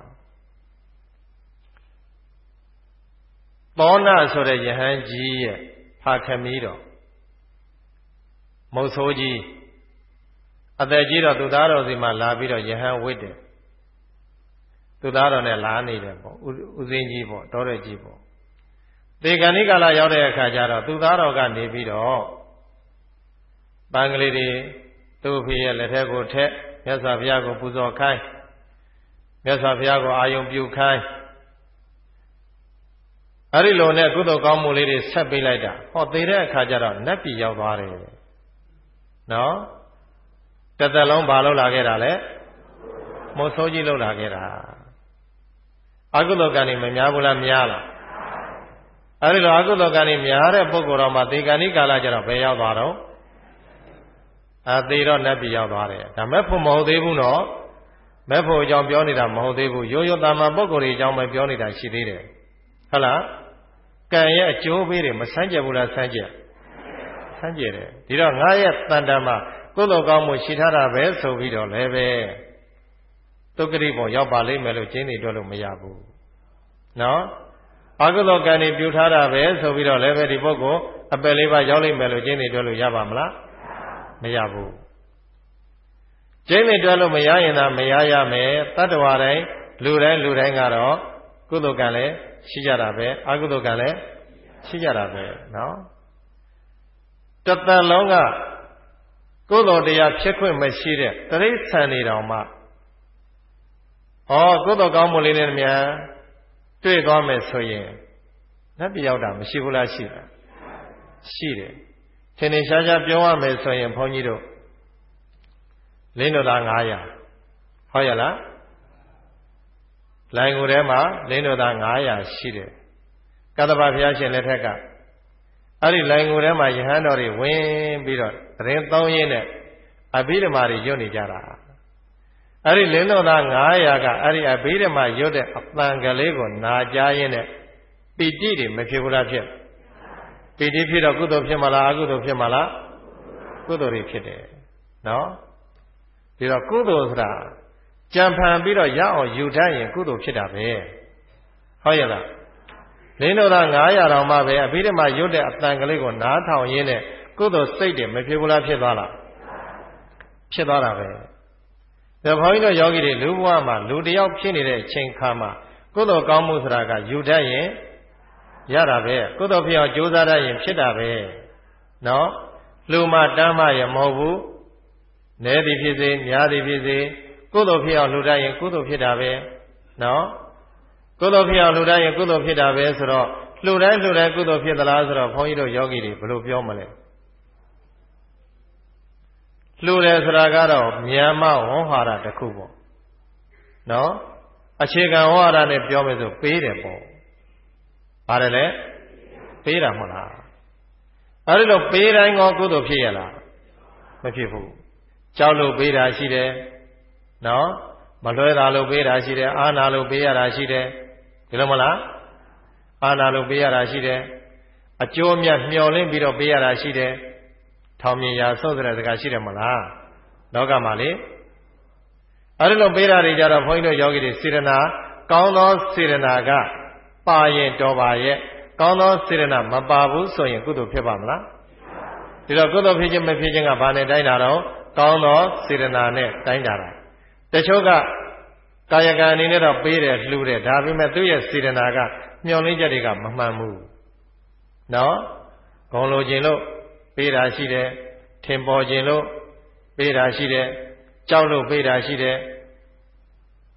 သောဏဆိုတဲ့ယဟန်ကြီးရဲ့ဖာခမီးတော်မုတ်ဆိုးကြီးအသက်ကြီးတော့သူသားတော်စီမှာလာပြီးတော့ယဟန်ဝစ်တယ်သူသားတော်နဲ့လာနေတယ်ပေါ့ဥစဉ်ကြီးပေါ့တောတဲ့ကြီးပေါ့ဒေဂဏိကာလရောက်တဲ့အခါကျတော့သူသားတော်ကနေပြီးတော့ပန်းကလေးတွေသူ့ဖေရဲ့လက်ထက်ကိုထက်မြတ်စွာဘုရားကိုပူဇော်ခိုင်းမြတ်စွာဘုရားကိုအာယုံပြုခိုင်းအဲ့ဒီလိုနဲ့ကုသိုလ်ကောင်းမှုလေးတွေဆက်ပေးလိုက်တာဟောသေတဲ့အခါကျတော့နတ်ပြည်ရောက်သွားတယ်နော်တသက်လုံးဘာလုပ်လာခဲ့တာလဲမုတ်ဆိုးကြီးလုပ်လာခဲ့တာအကုသိုလ်ကံနေမများဘူးလားများလားအဲ့ဒီလိုအကုသိုလ်ကံနေများတဲ့ပုဂ္ဂိုလ်တော်မှာသေကံဤကာလကျတော့ဘယ်ရောက်သွားတော့သေတော့နတ်ပြည်ရောက်သွားတယ်ဒါမဲ့ဖို့မဟုတ်သေးဘူးနော်မဲ့ဖို့အကြောင်းပြောနေတာမဟုတ်သေးဘူးရိုးရိုးတာမန်ပုဂ္ဂိုလ်တွေအကြောင်းပဲပြောနေတာရှိသေးတယ်ဟုတ်လားကံရဲ့အကျိုးပေးတွေမဆန်းကျက်ဘူးလားဆန်းကျက်တယ်ဒီတော့ငါရဲ့တန်တမ်းမှာကုသိုလ်ကောင်းမှုရှိထားတာပဲဆိုပြီးတော့လည်းပဲသုက္ကတိပေါ်ရောက်ပါလိမ့်မယ်လို့ကျင်းနေတွက်လို့မရဘူးနော်အကုသိုလ်ကံတွေပြုထားတာပဲဆိုပြီးတော့လည်းပဲဒီပုဂ္ဂိုလ်အပယ်လေးပါးရောက်လိမ့်မယ်လို့ကျင်းနေတွက်လို့ရပါမလားမရဘူးကျင်းနေတွက်လို့မရရင်သာမရရမယ်တတ္တဝါတိုင်းလူတိုင်းကတော့ကုသိုလ်ကံလည်းရှိကြတာပဲအကုသိုလ်ကံလည်းရှိကြတာပဲနော်တသက်လုံးကကုသိုလ်တရားဖြစ်ခွင့်မရှိတဲ့တိရစ္ဆာန်တွေတောင်မှကုသိုလ်ကောင်းမှုလေးနဲ့များတွေ့သွားမယ်ဆိုရင်နတ်ပြည်ရောက်တာမရှိဘူးလားရှိတယ်ထင်ထင်ရှားရှားပြောရမယ်ဆိုရင်ဘုန်းကြီးတို့လင်းတော်သား900ဟုတ်ရလားလိုင်ကိုထဲမှာလင်းတော်သား900ရှိတယ်ကတ္တဗဘုရားရှင်လက်ထက်ကအဲ့ဒီလိုင်ကိုထဲမှာယဟန်တော်တွေဝင်ပြီးတော့သတင်းသုံးရင်းနဲ့အဘိဓမ္မာတွေရွတ်နေကြတာအဲ့ဒီလင်းတော်သား900ကအဲ့ဒီအဘိဓမ္မာရွတ်တဲ့အပံကလေးကိုနာကြားရင်းနဲ့ပီတိတွေမဖြစ်ဘူးလားဖြစ်ပီတိဖြစ်တော့ကုသိုလ်ဖြစ်မလားအကုသိုလ်ဖြစ်မလားကုသိုလ်တွေဖြစ်တယ်နော်ဒီတော့ကုသိုလ်ဆိုတာကြံဖန်ပြီးတော့ရအောင်ယူတတ်ရင်ကုသိုလ်ဖြစ်တာပဲဟုတ်ရဲ့လားလင်းတော်သား900တောင်မှပဲအဘိဓမ္မာရွတ်တဲ့အတန်ကလေးကိုနားထောင်ရင်းနဲ့ကုသိုလ်စိတ်တွေမဖြစ်ဘူးလားဖြစ်သွားလားဖြစ်သွားတာပဲဒါဘုန်းကြီးတို့ယောဂီတွေလူဘဝမှာလူတယောက်ဖြစ်နေတဲ့အချိန်ခါမှာကုသိုလ်ကောင်းမှုဆိုတာကယူတတ်ရင်ရတာပဲကုသိုလ်ဖြစ်အောင်ကြိုးစားတတ်ရင်ဖြစ်တာပဲနော်လူမှတမ်းမှရမဟုတ်ဘူးနည်းသည်ဖြစ်စေများသည်ဖြစ်စေကုသိုလ်ဖြစ်အောင်လှူတတ်ရင်ကုသိုလ်ဖြစ်တာပဲနော်ကုသိုလ်ဖြစ်အောင်လှူတတ်ရင်ကုသိုလ်ဖြစ်တာပဲဆိုတော့လှူတိုင်းကုသိုလ်ဖြစ်သလားဆိုတော့ဘုန်းကြီးတို့ယောဂီတွေဘယ်လိုပြောမလဲလှူတယ်ဆိုတာကတော့မြန်မာဝေါဟာရတစ်ခုပေါ့နော်အခြေခံဝေါဟာရနဲ့ပြောမယ်ဆိုပေးတယ်ပေါ့ပါတယ်လေပေးတာမဟုတ်လားအဲဒီလိုပေးတိုင်းကောကုသိုလ်ဖြစ်ရလားမဖြစ်ဘူးကြောက်လို့ပေးတာရှိတယ်နော်မလွဲတာလို့ပေးတာရှိတယ်အာနာလို့ပေးရတာရှိတယ်ဒီလိုမလားအာနာလို့ပေးရတာရှိတယ်အကျိုးမြတ်မျှော်လင့်ပြီးတော့ပေးရတာရှိတယ်ထောင်မြင်ရာဆုတ်တဲ့စကားရှိတယ်မလားလောကမှာလေအဲဒီလိုပေးတာတွေကြတော့ဘုန်းကြီးတို့ယောဂီတွေစေတနာကောင်းသောစေတနာကပါရင်တော်ပါရဲ့ကောင်းသောစေတနာမပါဘူးဆိုရင်ကုသိုလ်ဖြစ်ပါမလားဒီတော့ကုသိုလ်ဖြစ်ခြင်းမဖြစ်ခြင်းကဘာနဲ့တိုင်းတာတော့ကောင်းသောစေတနာနဲ့တိုင်းတာတချို့ကကာယကံအနေနဲ့တော့ပေးတယ်လှူတယ်ဒါပေမဲ့သူ့ရဲ့စေတနာကမျှော်လင့်ချက်တွေကမမှန်ဘူးနော်ဂုဏ်လိုခြင်းလို့ပေးတာရှိတယ်ထင်ပေါ်ခြင်းလို့ပေးတာရှိတယ်ကြောက်လို့ပေးတာရှိတယ်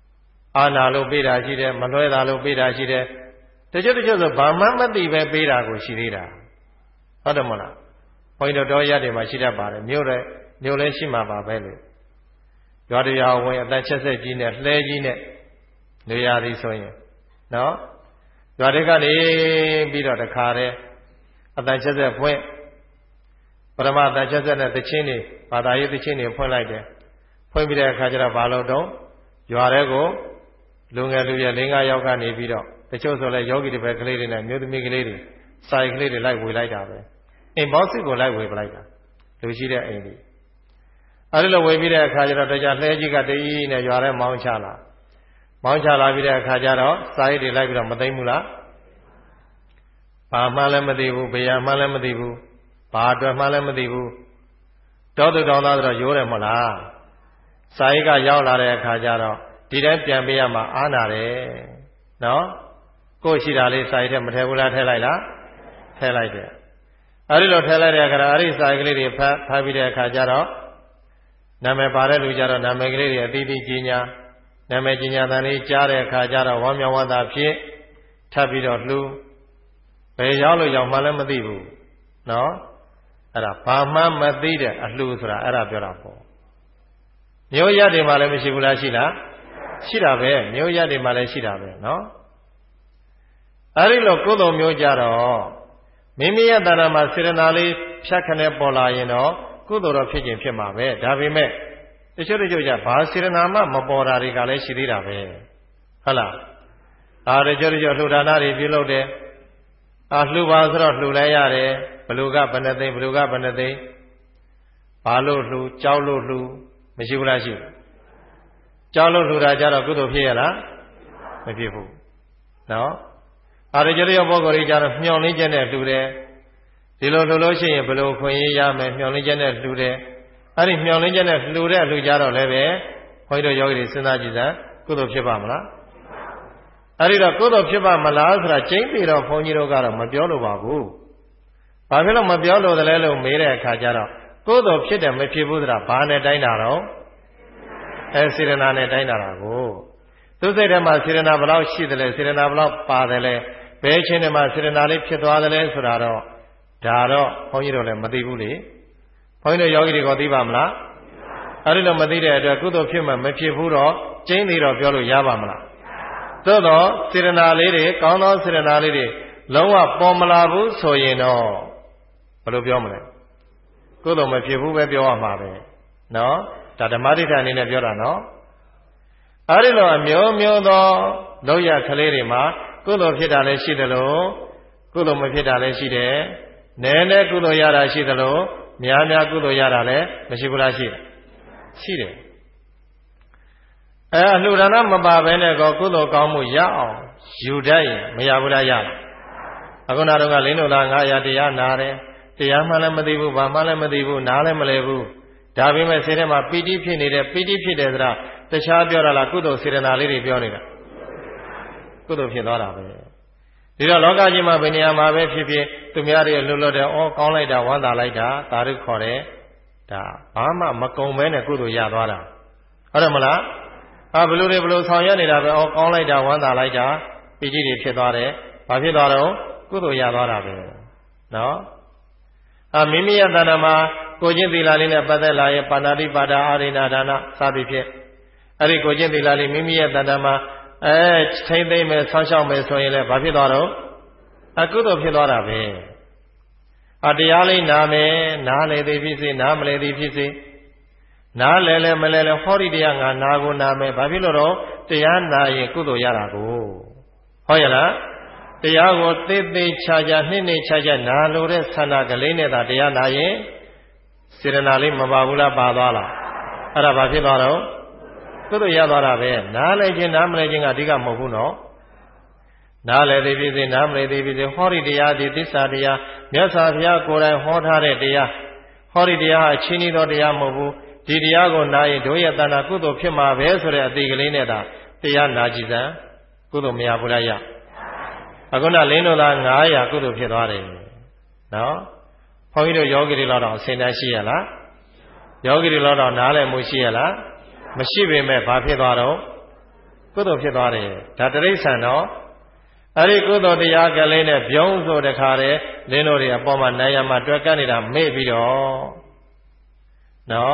အာနာလို့ပေးတာရှိတယ်မလွှဲတာလို့ပေးတာရှိတယ်တချို့ဆိုဘာမှမသိပဲပေးတာကိုရှိသေးတာဟုတ်တယ်မဟုတ်လားဘုန်းကြီးတို့တော်ရတဲ့မှာရှိတတ်ပါတယ်မြို့လည်းရှိမှာပါပဲလို့ရွာတရားဝင်အတန်ချက်ဆက်ကြီးနဲ့လှဲကြီးနဲ့နေရာသည်ဆိုရင်နော်ရွာတွေကနေပြီးတော့တခါတည်းအတန်ချက်ဆက်ဖွင့်ပရမအတန်ချက်ဆက်နဲ့တချင်းတွေဘာသာရေးတချင်းတွေဖွင့်လိုက်တယ်ဖွင့်ပြီးတဲ့အခါကျတော့ဘာလို့တော့ရွာတွေကိုလူငယ်လူရွယ်၄-၅ ယောက်ကနေပြီးတော့တချို့ဆိုလဲယောဂီတွေပဲကလေးတွေနဲ့မျိုးသမီးကလေးတွေစာရီကလေးတွေလိုက်ဝေလိုက်တာပဲအိမ်ပေါင်းစစ်ကိုလိုက်ဝေပလိုက်တာလူရှိတဲ့အိမ်တွေအဲဒီလိုဝေပြီးတဲ့အခါကျတော့တရားလှဲကြီးကတည်းနဲ့ရွာထဲမောင်းချလာပြီးတဲ့အခါကျတော့စာရီတွေလိုက်ပြီးတော့မသိမ့်ဘူးလားဘာမှလည်းမသိဘူးဘယ်ရမှလည်းမသိဘူးဘာအတွက်မှလည်းမသိဘူးတောသူတောင်းသားဆိုတော့ရိုးတယ်မဟုတ်လားစာရီကရောက်လာတဲ့အခါကျတော့ဒီတိုင်းပြန်ပေးရမှာအားနာတယ်နော်ကိုယ်ရှိတာလေးစာရီထဲမထည့်ဘူးလားထည့်လိုက်လားထည့်လိုက်တယ်အဲဒီလိုထည့်လိုက်တဲ့အခါအဲ့ဒီစာရီကလေးတွေဖတ်ပြီးတဲ့အခါကျတော့နာမည်ပါတဲ့လူကြတော့နာမည်ကလေးတွေအတိအကျကြီးညာနာမည်ကြီးညာတန်လေးကြားတဲ့အခါကျတော့ဝမ်းမြောက်ဝမ်းသာဖြစ်ထပ်ပြီးတော့လှူဘယ်ရောက်လို့ရောက်မှလည်းမသိဘူးနော်အဲ့ဒါဘာမှမသိတဲ့အလှူဆိုတာအဲ့ဒါပြောတာပေါ့မျိုးရတွေမှလည်းမရှိဘူးလားရှိလားရှိတာပဲမျိုးရတွေမှလည်းရှိတာပဲနော်အဲ့ဒီလိုကုသိုလ်မျိုးကြတော့မိမိရဲ့တဏ္ဍာမှာစေတနာလေးဖြတ်ခနဲ့ပေါ်လာရင်တော့ကုသိုလ်တော့ဖြစ်ခြင်းဖြစ်မှာပဲဒါပေမဲ့တချို့ကြဘာစေတနာမှမပေါ်တာတွေကလည်းရှိသေးတာပဲဟုတ်လားတချို့လှူဒါနတွေပြုလုပ်တယ်လှူပါဆိုတော့လှူလဲရတယ်ဘလူကဘယ်နှသိန်းဘလူကဘယ်နှသိန်းဘာလို့လှူကြောက်လို့လှူမရှိဘူးလားရှိကြောက်လို့လှူတာကြတော့ကုသိုလ်ဖြစ်ရလားမဖြစ်ဘူးနော်တချို့ပုဂ္ဂိုလ်တွေကြတော့မျှော်လင့်ချက်နဲ့လှူတယ်ဒီလိုလှူလို့ရှိရင်ဘယ်လိုခွင့်ရရမယ်မျှော်လင့်ချက်နဲ့လှူတယ်အဲ့ဒီမျှော်လင့်ချက်နဲ့လှူတဲ့လှူကြတော့လည်းပဲဘုန်းကြီးတို့ယောဂီတွေစဉ်းစားကြည့်စမ်းကုသိုလ်ဖြစ်ပါမလားအဲ့ဒီတော့ကုသိုလ်ဖြစ်ပါမလားဆိုတာကျိန်းပြီးတော့ဘုန်းကြီးတို့ကတော့မပြောလို့ပါဘူးဘာဖြစ်လို့မပြောလို့တလဲလို့မေးတဲ့အခါကျတော့ကုသိုလ်ဖြစ်တယ်မဖြစ်ဘူးဆိုတာဘာနဲ့တိုင်းတာတော့စေတနာနဲ့တိုင်းတာကိုသူစိတ်ထဲမှာစေတနာဘယ်လောက်ရှိတယ်လဲစေတနာဘယ်လောက်ပါတယ်လဲဘယ်ချင်းထဲမှာစေတနာလေးဖြစ်သွားတယ်လဲဆိုတာတော့ဒါတော့ဘုန်းကြီးတို့လည်းမသိဘူးလေဘုန်းကြီးတို့ယောဂီတွေကသိပါမလားအဲ့ဒီလိုမသိတဲ့အတွက်ကုသိုလ်ဖြစ်မှမဖြစ်ဘူးတော့ကျင်းသေးတော့ပြောလို့ရပါမလားသို့တော့စေတနာလေးတွေကောင်းသောစေတနာလေးတွေလုံးဝပေါ်မလာဘူးဆိုရင်တော့ဘယ်လိုပြောမလဲကုသိုလ်မဖြစ်ဘူးပဲပြောရမှာပဲနော်ဒါဓမ္မဋိဌာန်အနေနဲ့ပြောတာနော်အဲ့ဒီလိုအမျိုးမျိုးသောလောက်ရကလေးတွေမှာကုသိုလ်ဖြစ်တာလည်းရှိတယ်လို့ကုသိုလ်မဖြစ်တာလည်းရှိတယ်နည်းနည်းကုသိုလ်ရတာရှိတယ်လို့များများကုသိုလ်ရတာလည်းမရှိဘူးလားရှိတယ်အလှူဒါနမပါဘဲနဲ့ကောကုသိုလ်ကောင်းမှုရအောင်ယူတတ်ရင်မရဘူးလားရလားအခုနာတော့ကလင်းတို့လား900တရားနာတယ်တရားမှလည်းမသိဘူးဘာမှလည်းမသိဘူးနားလည်းမလဲဘူးဒါပေမဲ့စိတ်ထဲမှာပီတိဖြစ်နေတယ်ပီတိဖြစ်တယ်ဆိုတာတခြားပြောတာလားကုသိုလ်စေတနာလေးတွေပြောနေတာကုသိုလ်ဖြစ်သွားတာပဲဒီတော့လောကကြီးမှာဘယ်နေရာမှာပဲဖြစ်ဖြစ်သူများတွေလှုပ်လှုပ်တယ်အော်ကောင်းလိုက်တာဝမ်းသာလိုက်တာဒါတို့ခေါ်တယ်ဒါဘာမှမကုံမဲနဲ့ကုသိုလ်ရသွားတာဟုတ်တယ်မလားဘလူတွေဘလူဆောင်ရွက်နေတာပဲအော်ကောင်းလိုက်တာဝမ်းသာလိုက်တာပီတိတွေဖြစ်သွားတယ်ဘာဖြစ်သွားတော့ကုသိုလ်ရသွားတာပဲနော်မိမိရဲ့တဏ္ဍာမှာကိုကျင့်သီလလေးနဲ့ပတ်သက်လာရင်ပါဏာတိပါဒအာရိဏဒါနစသည်ဖြင့်အဲ့ဒီကိုကျင့်သီလလေးမိမိရဲ့တဏ္ဍာမှာထိမ့်သိမ့်မယ်ဆောင်းရှောက်မယ်ဆိုရင်လည်းဘာဖြစ်သွားတော့အကုသိုလ်ဖြစ်သွားတာပဲတရားလေးနာမယ်နားလေသည်ဖြစ်စေနားမလဲသည်ဖြစ်စေနားလဲမလဲဟောဒီတရားငါနာကိုနာမယ်ဘာဖြစ်လို့တော့တရားနာရင်ကုသိုလ်ရတာကိုဟုတ်ရလားတရားကိုသေသေးချာချာနှစ်ချာချာနာလို့တဲ့ဆန္ဒကလေးနဲ့သာတရားနာရင်စေတနာလေးမပါဘူးလားပါသွားလားအဲ့ဒါဘာဖြစ်သွားတော့ကုသိုလ်ရသွားတာပဲနားလဲခြင်းနားမလဲခြင်းကအဓိကမဟုတ်ဘူးနော်နားလဲသည်ဖြစ်စေနားမလဲသည်ဖြစ်စေဟောဒီတရားဒီသစ္စာတရားမြတ်စွာဘုရားကိုယ်တိုင်ဟောထားတဲ့တရားဟောဒီတရားအချင်းဤသောတရားမဟုတ်ဘူးဒီတရားကိုနာရင်တို့ရဲ့တဏ္ဍာကုသိုလ်ဖြစ်မှာပဲဆိုတဲ့အတိကလေးနဲ့သာတရားနာကြည်စမ်းကုသိုလ်မရဘူးလားရအခုနလင်းတို့သား900ကုသိုလ်ဖြစ်သွားတယ်နော်ဘုန်းကြီးတို့ယောဂီတွေတော့အစဉ်တန်းရှိရလားယောဂီတွေတော့နားလည်မှုရှိရလားမရှိပေမဲ့ဘာဖြစ်သွားတော့ကုသိုလ်ဖြစ်သွားတယ်ဒါတိရစ္ဆာန်တော့အဲ့ဒီကုသိုလ်တရားကလေးနဲ့ပြုံးဆိုတခါတည်းလင်းတို့တွေအပေါ်မှာနိုင်ရမှာတွက်ကပ်နေတာမေ့ပြီးတော့နော်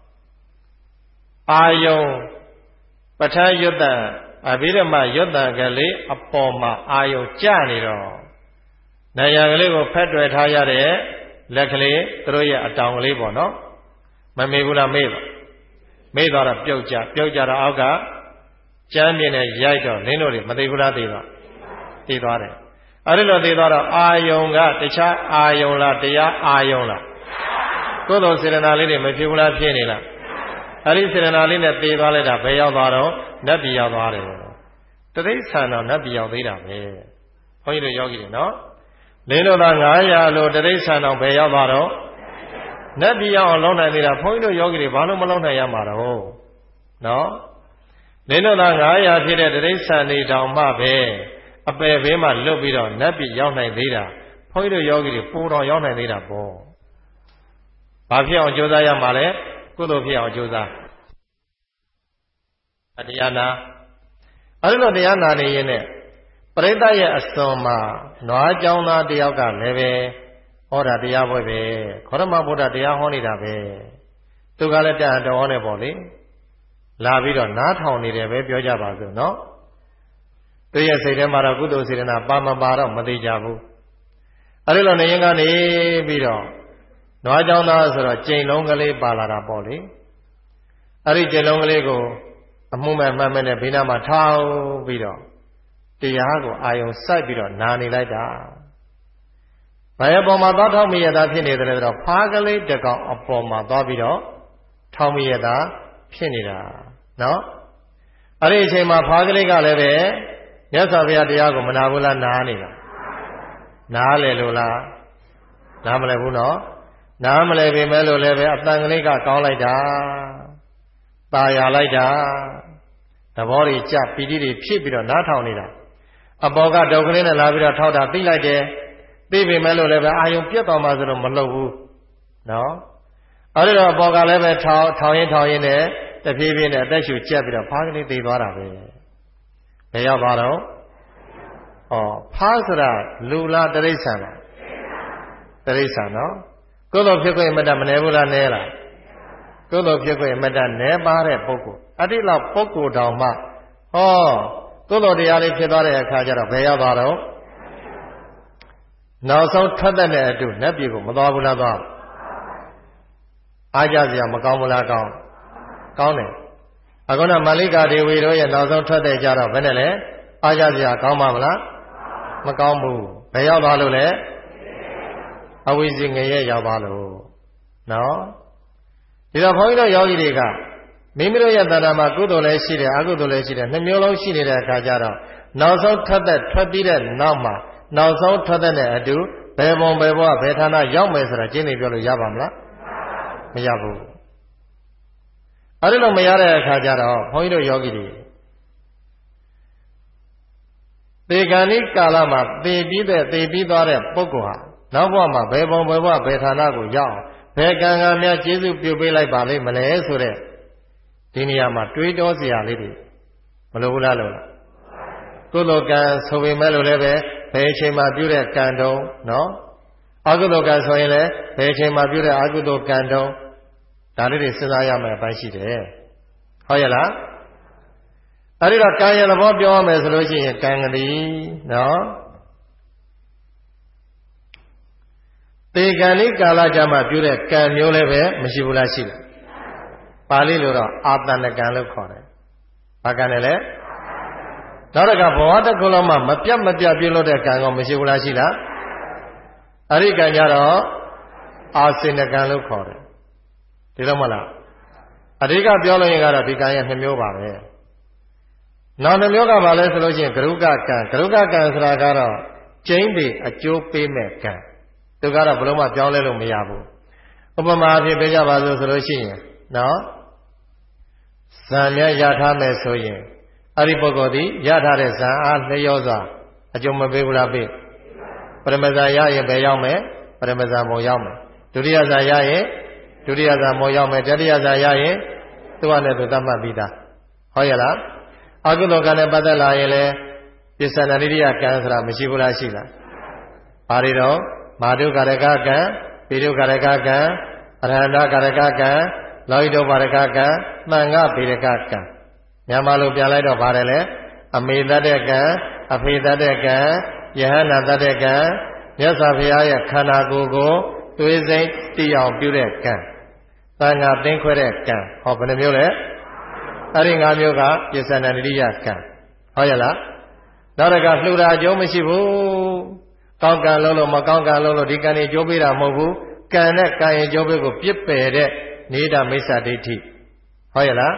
အာယုံပဋ္ဌာန်းရွတ်တံအဘိဓမ္မာရွတ်တံကလေးအပေါ်မှာအာယုံကျနေတော့နိုင်ရကလေးကိုဖက်တွယ်ထားရတဲ့လက်ကလေးသူတို့ရဲ့အတောင်ကလေးပေါ့နော်မမေ့ဘူးလားမေ့သွားတော့ပြုတ်ကြတော့အောက်ကကျမ်းပြင်းနဲ့ရိုက်တော့လင်းတို့တွေမသိဘူးလားသိသွားတယ်အဲ့ဒီလိုသိသွားတော့အာယုံကတခြားအာယုံလားတရားအာယုံလားကုသိုလ်စေတနာလေးတွေမဖြစ်ဘူးလားဖြစ်နေလားအဲ့ဒီစေတနာလေးနဲ့သိသွားလိုက်တာဘယ်ရောက်သွားတော့နတ်ပြည်ရောက်သွားတယ်တတိဆန်တော့နတ်ပြည်ရောက်သေးတာပဲဘုန်းကြီးတို့ယောဂီတွေနော်လင်းတို့သား900လို့တတိဆန်တော့ဘယ်ရောက်သွားတော့နတ်ပြည်ရောက်အောင်လုံးနိုင်သေးတာဘုန်းကြီးတို့ယောဂီတွေဘာလို့မလုံးနိုင်ရမှာတော့နော်လင်းတို့သား900ဖြစ်တဲ့တတိဆန်နေတောင်မှပဲအပယ်ဘေးမှာလွတ်ပြီးတော့နတ်ပြည်ရောက်နိုင်သေးတာဘုန်းကြီးတို့ယောဂီတွေပိုတော်ရောက်နိုင်သေးတာပေါ့ဘာဖြစ်အောင်ကြိုးစားရမှာလဲကုသိုလ်ဖြစ်အောင်ကြိုးစားတရားနာအဲ့ဒီလိုတရားနာနေရင်နဲ့ပရိသတ်ရဲ့အစွန်မှာနွားကြောင်းသားတယောက်ကလည်းပဲဟောတာတရားပွဲပဲခောရမဗုဒ္ဓတရားဟောနေတာပဲသူကလည်းတရားတော်ဟောနေပေါ့လေလာပြီးတော့နားထောင်နေတယ်ပဲပြောကြပါစို့နော်သူရဲ့စိတ်ထဲမှာတော့ကုသိုလ်စေတနာပါမပါတော့မသိကြဘူးအဲ့ဒီလိုနေရင်ကနေပြီးတော့နွားကြောင်းသားဆိုတော့ကျိန်လုံးကလေးပါလာတာပေါ့လေအဲ့ဒီကျိန်လုံးကလေးကိုအမှုမဲ့မှတ်မဲ့နဲ့ဘေးနားမှာထောင်ပြီးတော့တရားကိုအာယုံစိုက်ပြီးတော့နာနေလိုက်တာဘာရဲ့ပေါ်မှာသွားထောက်မိရတာဖြစ်နေတယ်ဆိုတော့ဖားကလေးတကောင်အပေါ်မှာသွားပြီးတော့ထောက်မိရတာဖြစ်နေတာနော်အဲ့ဒီအချိန်မှာဖားကလေးကလည်းပဲမြတ်စွာဘုရားတရားကိုမနာဘူးလားနားနေလားနားလေလို့လားနားမလဲဘူးနော်နားမလဲပေမဲ့လို့လည်းပဲအတန်ကလေးကကောင်းလိုက်တာตาရလိုက်တာသဘောတွေကြပီတိတွေဖြစ်ပြီးတော့နားထောင်နေတာအပေါ်ကဒုက္ခလေးနဲ့လာပြီးတော့ထောက်တာသိလိုက်တယ်သိပေမဲ့လို့လည်းပဲအာယုံပြတ်သွားမှဆိုတော့မလှုပ်ဘူးနော်အဲ့ဒီတော့အပေါ်ကလည်းပဲထောင်ရင်နဲ့တဖြည်းဖြည်းနဲ့အသက်ရှူကျက်ပြီးတော့ဖားကလေးသိသွားတာပဲဘယ်ရောက်သွားတော့ဖားဆိုတာလူလားတိရစ္ဆာန်လားတိရစ္ဆာန်နော်ကုသိုလ်ဖြစ်ခွင့်မတ္တမနေဘူးလားနဲလားကုသိုလ်ဖြစ်ခွင့်မတ္တနဲပါတဲ့ပုဂ္ဂိုလ်အဲ့ဒီလောက်ပုဂ္ဂိုလ်တောင်မှကုသိုလ်တရားလေးဖြစ်သွားတဲ့အခါကျတော့ဘယ်ရောက်သွားတော့နောက်ဆုံးထပ်တဲ့အတူနတ်ပြည်ကိုမသွားဘူးလားသွားအားကြစရာမကောင်းဘူးလားကောင်းတယ်အခုနမာလိကာဒေဝီတို့ရဲ့နောက်ဆုံးထွက်တဲ့ကြတော့ဘယ်နဲ့လဲအားကြစရာကောင်းပါမလားမကောင်းဘူးဘယ်ရောက်သွားလို့လဲအဝိဇ္ဇငရဲရောက်သွားလို့နော်ဒီတော့ဘုန်းကြီးတို့ယောဂီတွေကမိမိတို့ရဲ့တဏ္ဍာမှာကုသိုလ်လည်းရှိတယ်အကုသိုလ်လည်းရှိတယ်နှစ်မျိုးလုံးရှိနေတဲ့အခါကျတော့နောက်ဆုံးထွက်ပြီးတဲ့နောက်မှာနောက်ဆုံးထွက်တဲ့အတူဘယ်ပုံဘယ်ဘဝဘယ်ဌာနရောက်မယ်ဆိုတာကျင်းနေပြောလို့ရပါမလားမရဘူးအဲ့ဒီလိုမရတဲ့အခါကျတော့ဘုန်းကြီးတို့ယောဂီတွေသေကံဤကာလမှာသေပြီးသွားတဲ့ပုဂ္ဂိုလ်ဟာနောက်ဘဝမှာဘယ်ပုံဘယ်ဘဝဘယ်ဌာနကိုရောက်ဘယ်ကံကများကျေးဇူးပြုပေးလိုက်ပါလိမ့်မလဲဆိုတဲ့ဒီနေရာမှာတွေးတောစရာလေးတွေမလိုဘူးလားလို့ကုသိုလ်ကံဆိုပေမဲ့လို့လည်းပဲဘယ်အချိန်မှာပြုတဲ့ကံတုံးနော်အကုသိုလ်ကံဆိုရင်လည်းဘယ်အချိန်မှာပြုတဲ့အကုသိုလ်ကံတုံးဒါလေးတွေစဉ်းစားရမယ်အပိုင်းရှိတယ်ဟုတ်ရဲ့လားအဲ့ဒီတော့ကံရဲ့သဘောပြောရမယ်ဆိုလို့ရှိရင်ကံကလေးနော်သေကံဤကာလကြမှာပြုတဲ့ကံမျိုးလည်းပဲမရှိဘူးလားရှိလားပါဠိလိုတော့အာတဏကံလို့ခေါ်တယ်ဘာကံလဲနောက်တစ်ခါဘဝတစ်ခုလုံးမှာမပြတ်ပြုလုပ်တဲ့ကံကောမရှိဘူးလားရှိလားအဲ့ဒီကံကြတော့အာစေနကံလို့ခေါ်တယ်ဒီလိုမလားအဓိကပြောလို့ရင်ကတော့ဒီကံရဲ့2မျိုးပါပဲနောက်2မျိုးကဘာလဲဆိုလို့ရှိရင်ဂရုကကံဆိုတာကတော့ကျိန်းပေအကျိုးပေးမဲ့ကံသူကတော့ဘလို့မှပြောင်းလဲလို့မရဘူးဥပမာအဖြစ်ပေးကြပါစို့ဆိုလို့ရှိရင်နော်ဇံမြတ်ရထားမယ်ဆိုရင်အဲ့ဒီပုဂ္ဂိုလ်သည်ရထားတဲ့ဇံအားလျောစွာအကျုံးမပေးဘူးလားပေးပရမဇာရရင်ဘယ်ရောက်မယ်ပရမဇာမောရောက်မယ်ဒုတိယဇာရရင်ဒုတိယဇာမောရောက်မယ်တတိယဇာရရင်သူကလည်းသူသတ်မှတ်ပြီးသားဟုတ်ရဲ့လားအကုသိုလ်ကံနဲ့ပတ်သက်လာရင်လည်းပစ္စန္ဒနိရိယကံဆိုတာမရှိဘူးလားရှိလားဘာတွေတော့မာတုကာရကကံပိတုကာရကကံအရဟန္တကာရကကံလောဟိတောပါရကကံသံဃပိရကကံမြန်မာလိုပြန်လိုက်တော့ပါတယ်လေအမေတတ်တဲ့ကံအဖေတတ်တဲ့ကံယဟန္တာတတ်တဲ့ကံမြတ်စွာဘုရားရဲ့ခန္ဓာကိုယ်ကိုသွေးစိမ့်တည်အောင်ပြုတဲ့ကံသံဃာသိမ့်ခွဲတဲ့ကံဟောဘယ်နှမျိုးလဲအဲ့ဒီ၅မျိုးကပစ္စန္ဒနိရိယကံဟောရလားနောက်တစ်ခါလှူတာအကျိုးမရှိဘူးကောင်းကံလုံးလို့မကောင်းကံလုံးလို့ဒီကံတွေကျိုးပေးတာမဟုတ်ဘူးကံနဲ့ကံရဲ့ကျိုးပေးကိုပြစ်ပယ်တဲ့နေတာမိစ္ဆာဒိဋ္ဌိဟောရလား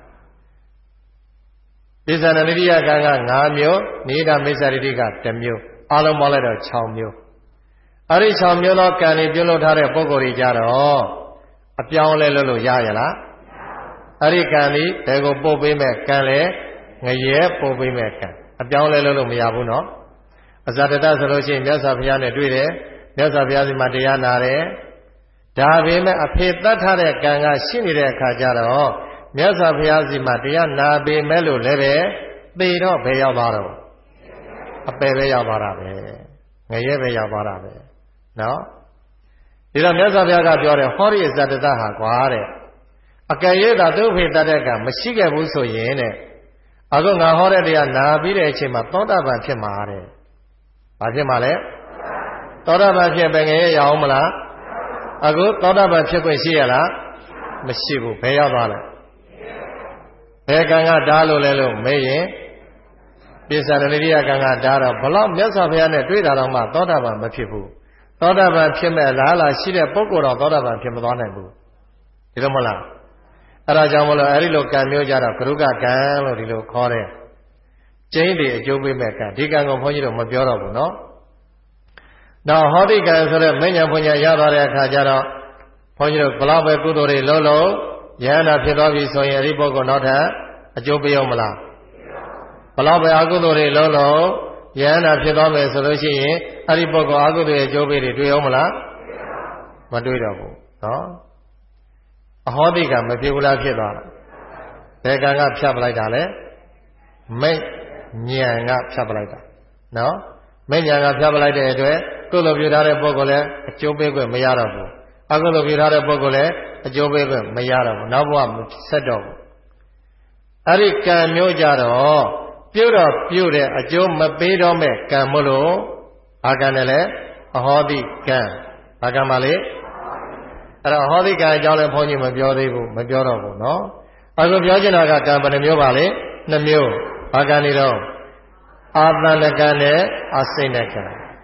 ပစ္စန္ဒနိရိယကံက5မျိုးနေတာမိစ္ဆာဒိဋ္ဌိက1မျိုးအလုံးပေါင်းလိုက်တော့6မျိုးအဲ့ဒီ6မျိုးသောကံတွေပြုလုပ်ထားတဲ့ပုဂ္ဂိုလ်တွေကြတော့အပြောင်းလဲလို့ရရလားအဲ့ဒီကံဒီဘယ်ကိုပို့ပေးမဲ့ကံလဲငရဲပို့ပေးမဲ့ကံအပြောင်းလဲလို့မရဘူးနော်အဇာတတဆိုလို့ရှိရင်မြတ်စွာဘုရားနဲ့တွေ့တယ်မြတ်စွာဘုရားစီမှာတရားနာတယ်ဒါပေမဲ့အဖေတတ်ထားတဲ့ကံကရှိနေတဲ့အခါကျတော့မြတ်စွာဘုရားစီမှာတရားနာပေမဲ့လို့လည်းပဲသေတော့ဘယ်ရောက်သွားတော့အပယ်ပဲရောက်သွားတာပဲငရဲပဲရောက်သွားတာပဲနော်ဒီတော့မြတ်စွာဘုရားကပြောတယ်ဟောရိအဇာတတဟာကွာတဲ့အကယ်၍သာသူ့ဖေတတ်တဲ့ကံမရှိခဲ့ဘူးဆိုရင်တဲ့အခုငါဟောတဲ့တရားနာပြီးတဲ့အချိန်မှာသောတာပန်ဖြစ်မှာတဲ့ဘာဖြစ်မှာလဲသောတာပန်ဖြစ်ပဲငရဲရအောင်မလားအခုသောတာပန်ဖြစ်ခွင့်ရှိရလားမရှိဘူးဘယ်ရောက်သွားလဲဘယ်ကံကဓာလို့လဲလို့မေးရင်ပစ္စန္ဒနိရိယကံကဓာတော့ဘလောက်မြတ်စွာဘုရားနဲ့တွေ့တာတော့မှသောတာပန်မဖြစ်ဘူးသောတာပန်ဖြစ်မဲ့လားလားရှိတဲ့ပုဂ္ဂိုလ်တော့သောတာပန်ဖြစ်မသွားနိုင်ဘူးဒီလိုမလားအဲ့ဒါကြောင့်မလို့အဲ့ဒီလိုကံမျိုးကြတော့ကရုကကံလို့ဒီလိုခေါ်တယ်ကျင်းတွေအကျိုးပေးမဲ့ကံဒီကံကိုဘုန်းကြီးတို့မပြောတော့ဘူးနော်နောက်ဟောတိကံဆိုတဲ့မဉ္ဇဉ်ဘုံညာရသွားတဲ့အခါကျတော့ဘုန်းကြီးတို့ဘလောက်ပဲကုသိုလ်တွေလုံးလုံးယန္တာဖြစ်သွားပြီဆိုရင်အဲ့ဒီပုဂ္ဂိုလ်နောက်ထပ်အကျိုးပေးအောင်မလားဘလောက်ပဲအကုသိုလ်တွေလုံးလုံးယန္တာဖြစ်သွားမယ်ဆိုလို့ရှိရင်အဲ့ဒီပုဂ္ဂိုလ်အကုသိုလ်ရဲ့အကျိုးပေးတွေတွေ့အောင်မလားမတွေ့တော့ဘူးနော်အဟောတိကမဖြစ်ဘူးလားဖြစ်သွားတာဘယ်ကံကဖြတ်ပလိုက်တာလဲမိတ်ဉာဏ်ကဖြတ်ပလိုက်တာနော်မိတ်ဉာဏ်ကဖြတ်ပလိုက်တဲ့အတွက်ကုသိုလ်ပြုထားတဲ့ပုဂ္ဂိုလ်လည်းအကျိုးပေးခွင့်မရတော့ဘူးအကုသိုလ်ပြုထားတဲ့ပုဂ္ဂိုလ်လည်းအကျိုးပေးခွင့်မရတော့ဘူးနောက်ဘဝမဆက်တော့ဘူးအဲ့ဒီကံမျိုးကြတော့ပြုတော့ပြုတဲ့အကျိုးမပေးတော့မဲ့ကံမို့လို့ဘာကံနဲ့လဲအဟောတိကံဘာကံပါလဲအဲ့တော့ဟောတိကံအကြောင်းလည်းဘုန်းကြီးမပြောသေးဘူးမပြောတော့ဘူးနော်အခုပြောချင်တာကကံဘယ်နှမျိုးပါလဲ2မျိုးဘာကံနေတော့အာသန္တကံနဲ့အာစိဏကံ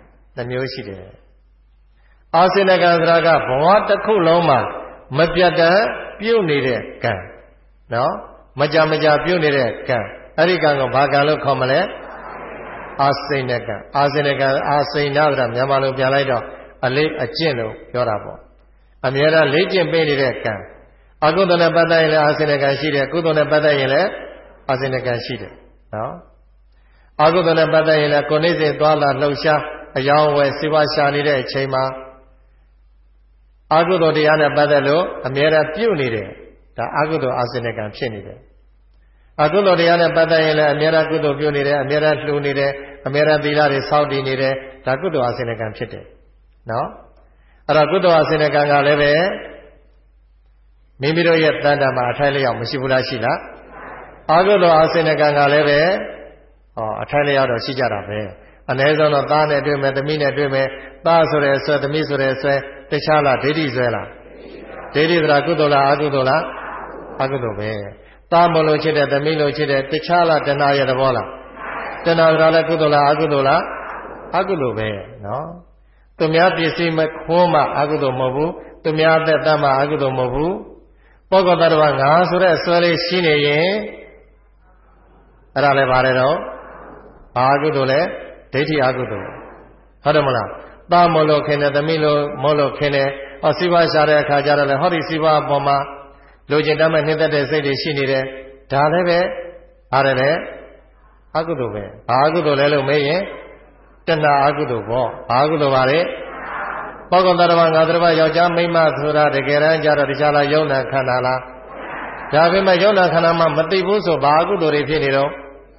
2မျိုးရှိတယ်အာစိဏကံဆိုတာကဘဝတစ်ခုလုံးမှာမပြတ်တမ်းပြုတ်နေတဲ့ကံနော်မကြမကြပြုတ်နေတဲ့ကံအဲ့ဒီကံကိုဘာကံလို့ခေါ်မလဲအာစိဏကံအာစိဏကံအာစိဏဆိုတာမြန်မာလိုပြန်လိုက်တော့အလေးအကျင့်လို့ပြောတာပေါ့အမြဲတမ်းလေ့ကျင့်ပေးနေတဲ့ကံအကုသိုလ်နဲ့ပတ်သက်ရင်လည်းအာစိဏကံရှိတယ်ကုသိုလ်နဲ့ပတ်သက်ရင်လည်းအာစိဏကံရှိတယ်နော်အကုသိုလ်နဲ့ပတ်သက်ရင်လည်းကိုယ်နေစဉ်သွားလာလှုပ်ရှားအယောင်ဝယ်စီးပွားရှာနေတဲ့အချိန်မှာအကုသိုလ်တရားနဲ့ပတ်သက်လို့အမြဲတမ်းပြုတ်နေတယ်ဒါအကုသိုလ်အာစိဏကံဖြစ်နေတယ်အကုသိုလ်တရားနဲ့ပတ်သက်ရင်လည်းအမြဲတမ်းကုသိုလ်ပြုနေတယ်အမြဲတမ်းလှူနေတယ်အမြဲတမ်းသီလတွေစောင့်တည်နေတယ်ဒါကုသိုလ်အာစိဏကံဖြစ်တယ်နော်အဲ့တော့ကုသိုလ်အာစိဏကံကလည်းပဲမိမိတို့ရဲ့တဏ္ဍာမှာအထိုက်လျောက်မရှိဘူးလားရှိလားအကုသိုလ်အာစိဏကံကလည်းပဲအထိုက်လျောက်တော့ရှိကြတာပဲအ ਨੇ ဆုံးတော့သားနဲ့တွေ့မယ်သမီးနဲ့တွေ့မယ်သားဆိုတဲ့ဆွဲသမီးဆိုတဲ့ဆွဲတခြားလားဒိဋ္ဌိဆွဲလားဒိဋ္ဌိဆိုတာကုသိုလ်လားအကုသိုလ်လားအကုသိုလ်ပဲသားမလို့ချစ်တဲ့သမီးလို့ချစ်တဲ့တခြားလားတဏှာရဲ့သဘောလားတဏှာဆိုတာလည်းကုသိုလ်လားအကုသိုလ်လားအကုသိုလ်ပဲနော်သူများပစ္စည်းမခိုးမှအကုသိုလ်မဟုတ်ဘူးသူများအသက်တတ်မှအကုသိုလ်မဟုတ်ဘူးပုဂ္ဂိုလ်တ attva ငါဆိုတဲ့ဆွဲလေးရှိနေရင်အဲ့ဒါလည်းပါတယ်တော့ဘာအကုသိုလ်လဲဒိဋ္ဌိအကုသိုလ်ဟုတ်တယ်မလားသားမလို့ခင်တယ်သမီးလို့မလို့ခင်တယ်စီးပွားရှာတဲ့အခါကျတော့လေဟောဒီစီးပွားအပေါ်မှာလိုချင်တတ်မဲ့နှိမ့်သက်တဲ့စိတ်တွေရှိနေတယ်ဒါလည်းပဲအားရတယ်အကုသိုလ်ပဲဘာအကုသိုလ်လဲလို့မေးရင်တဏှာအကုသိုလ်ပေါ့ဘာအကုသိုလ်ပါလဲပုဂ္ဂိုလ်တ attva ငါတ attva ယောက်ျားမိန်းမဆိုတာတကယ်တမ်းကျတော့တခြားလားယုံနာခန္ဓာလားဒါပေမဲ့ယုံနာခန္ဓာမှာမသိဘူးဆိုဘာအကုသိုလ်တွေဖြစ်နေတော့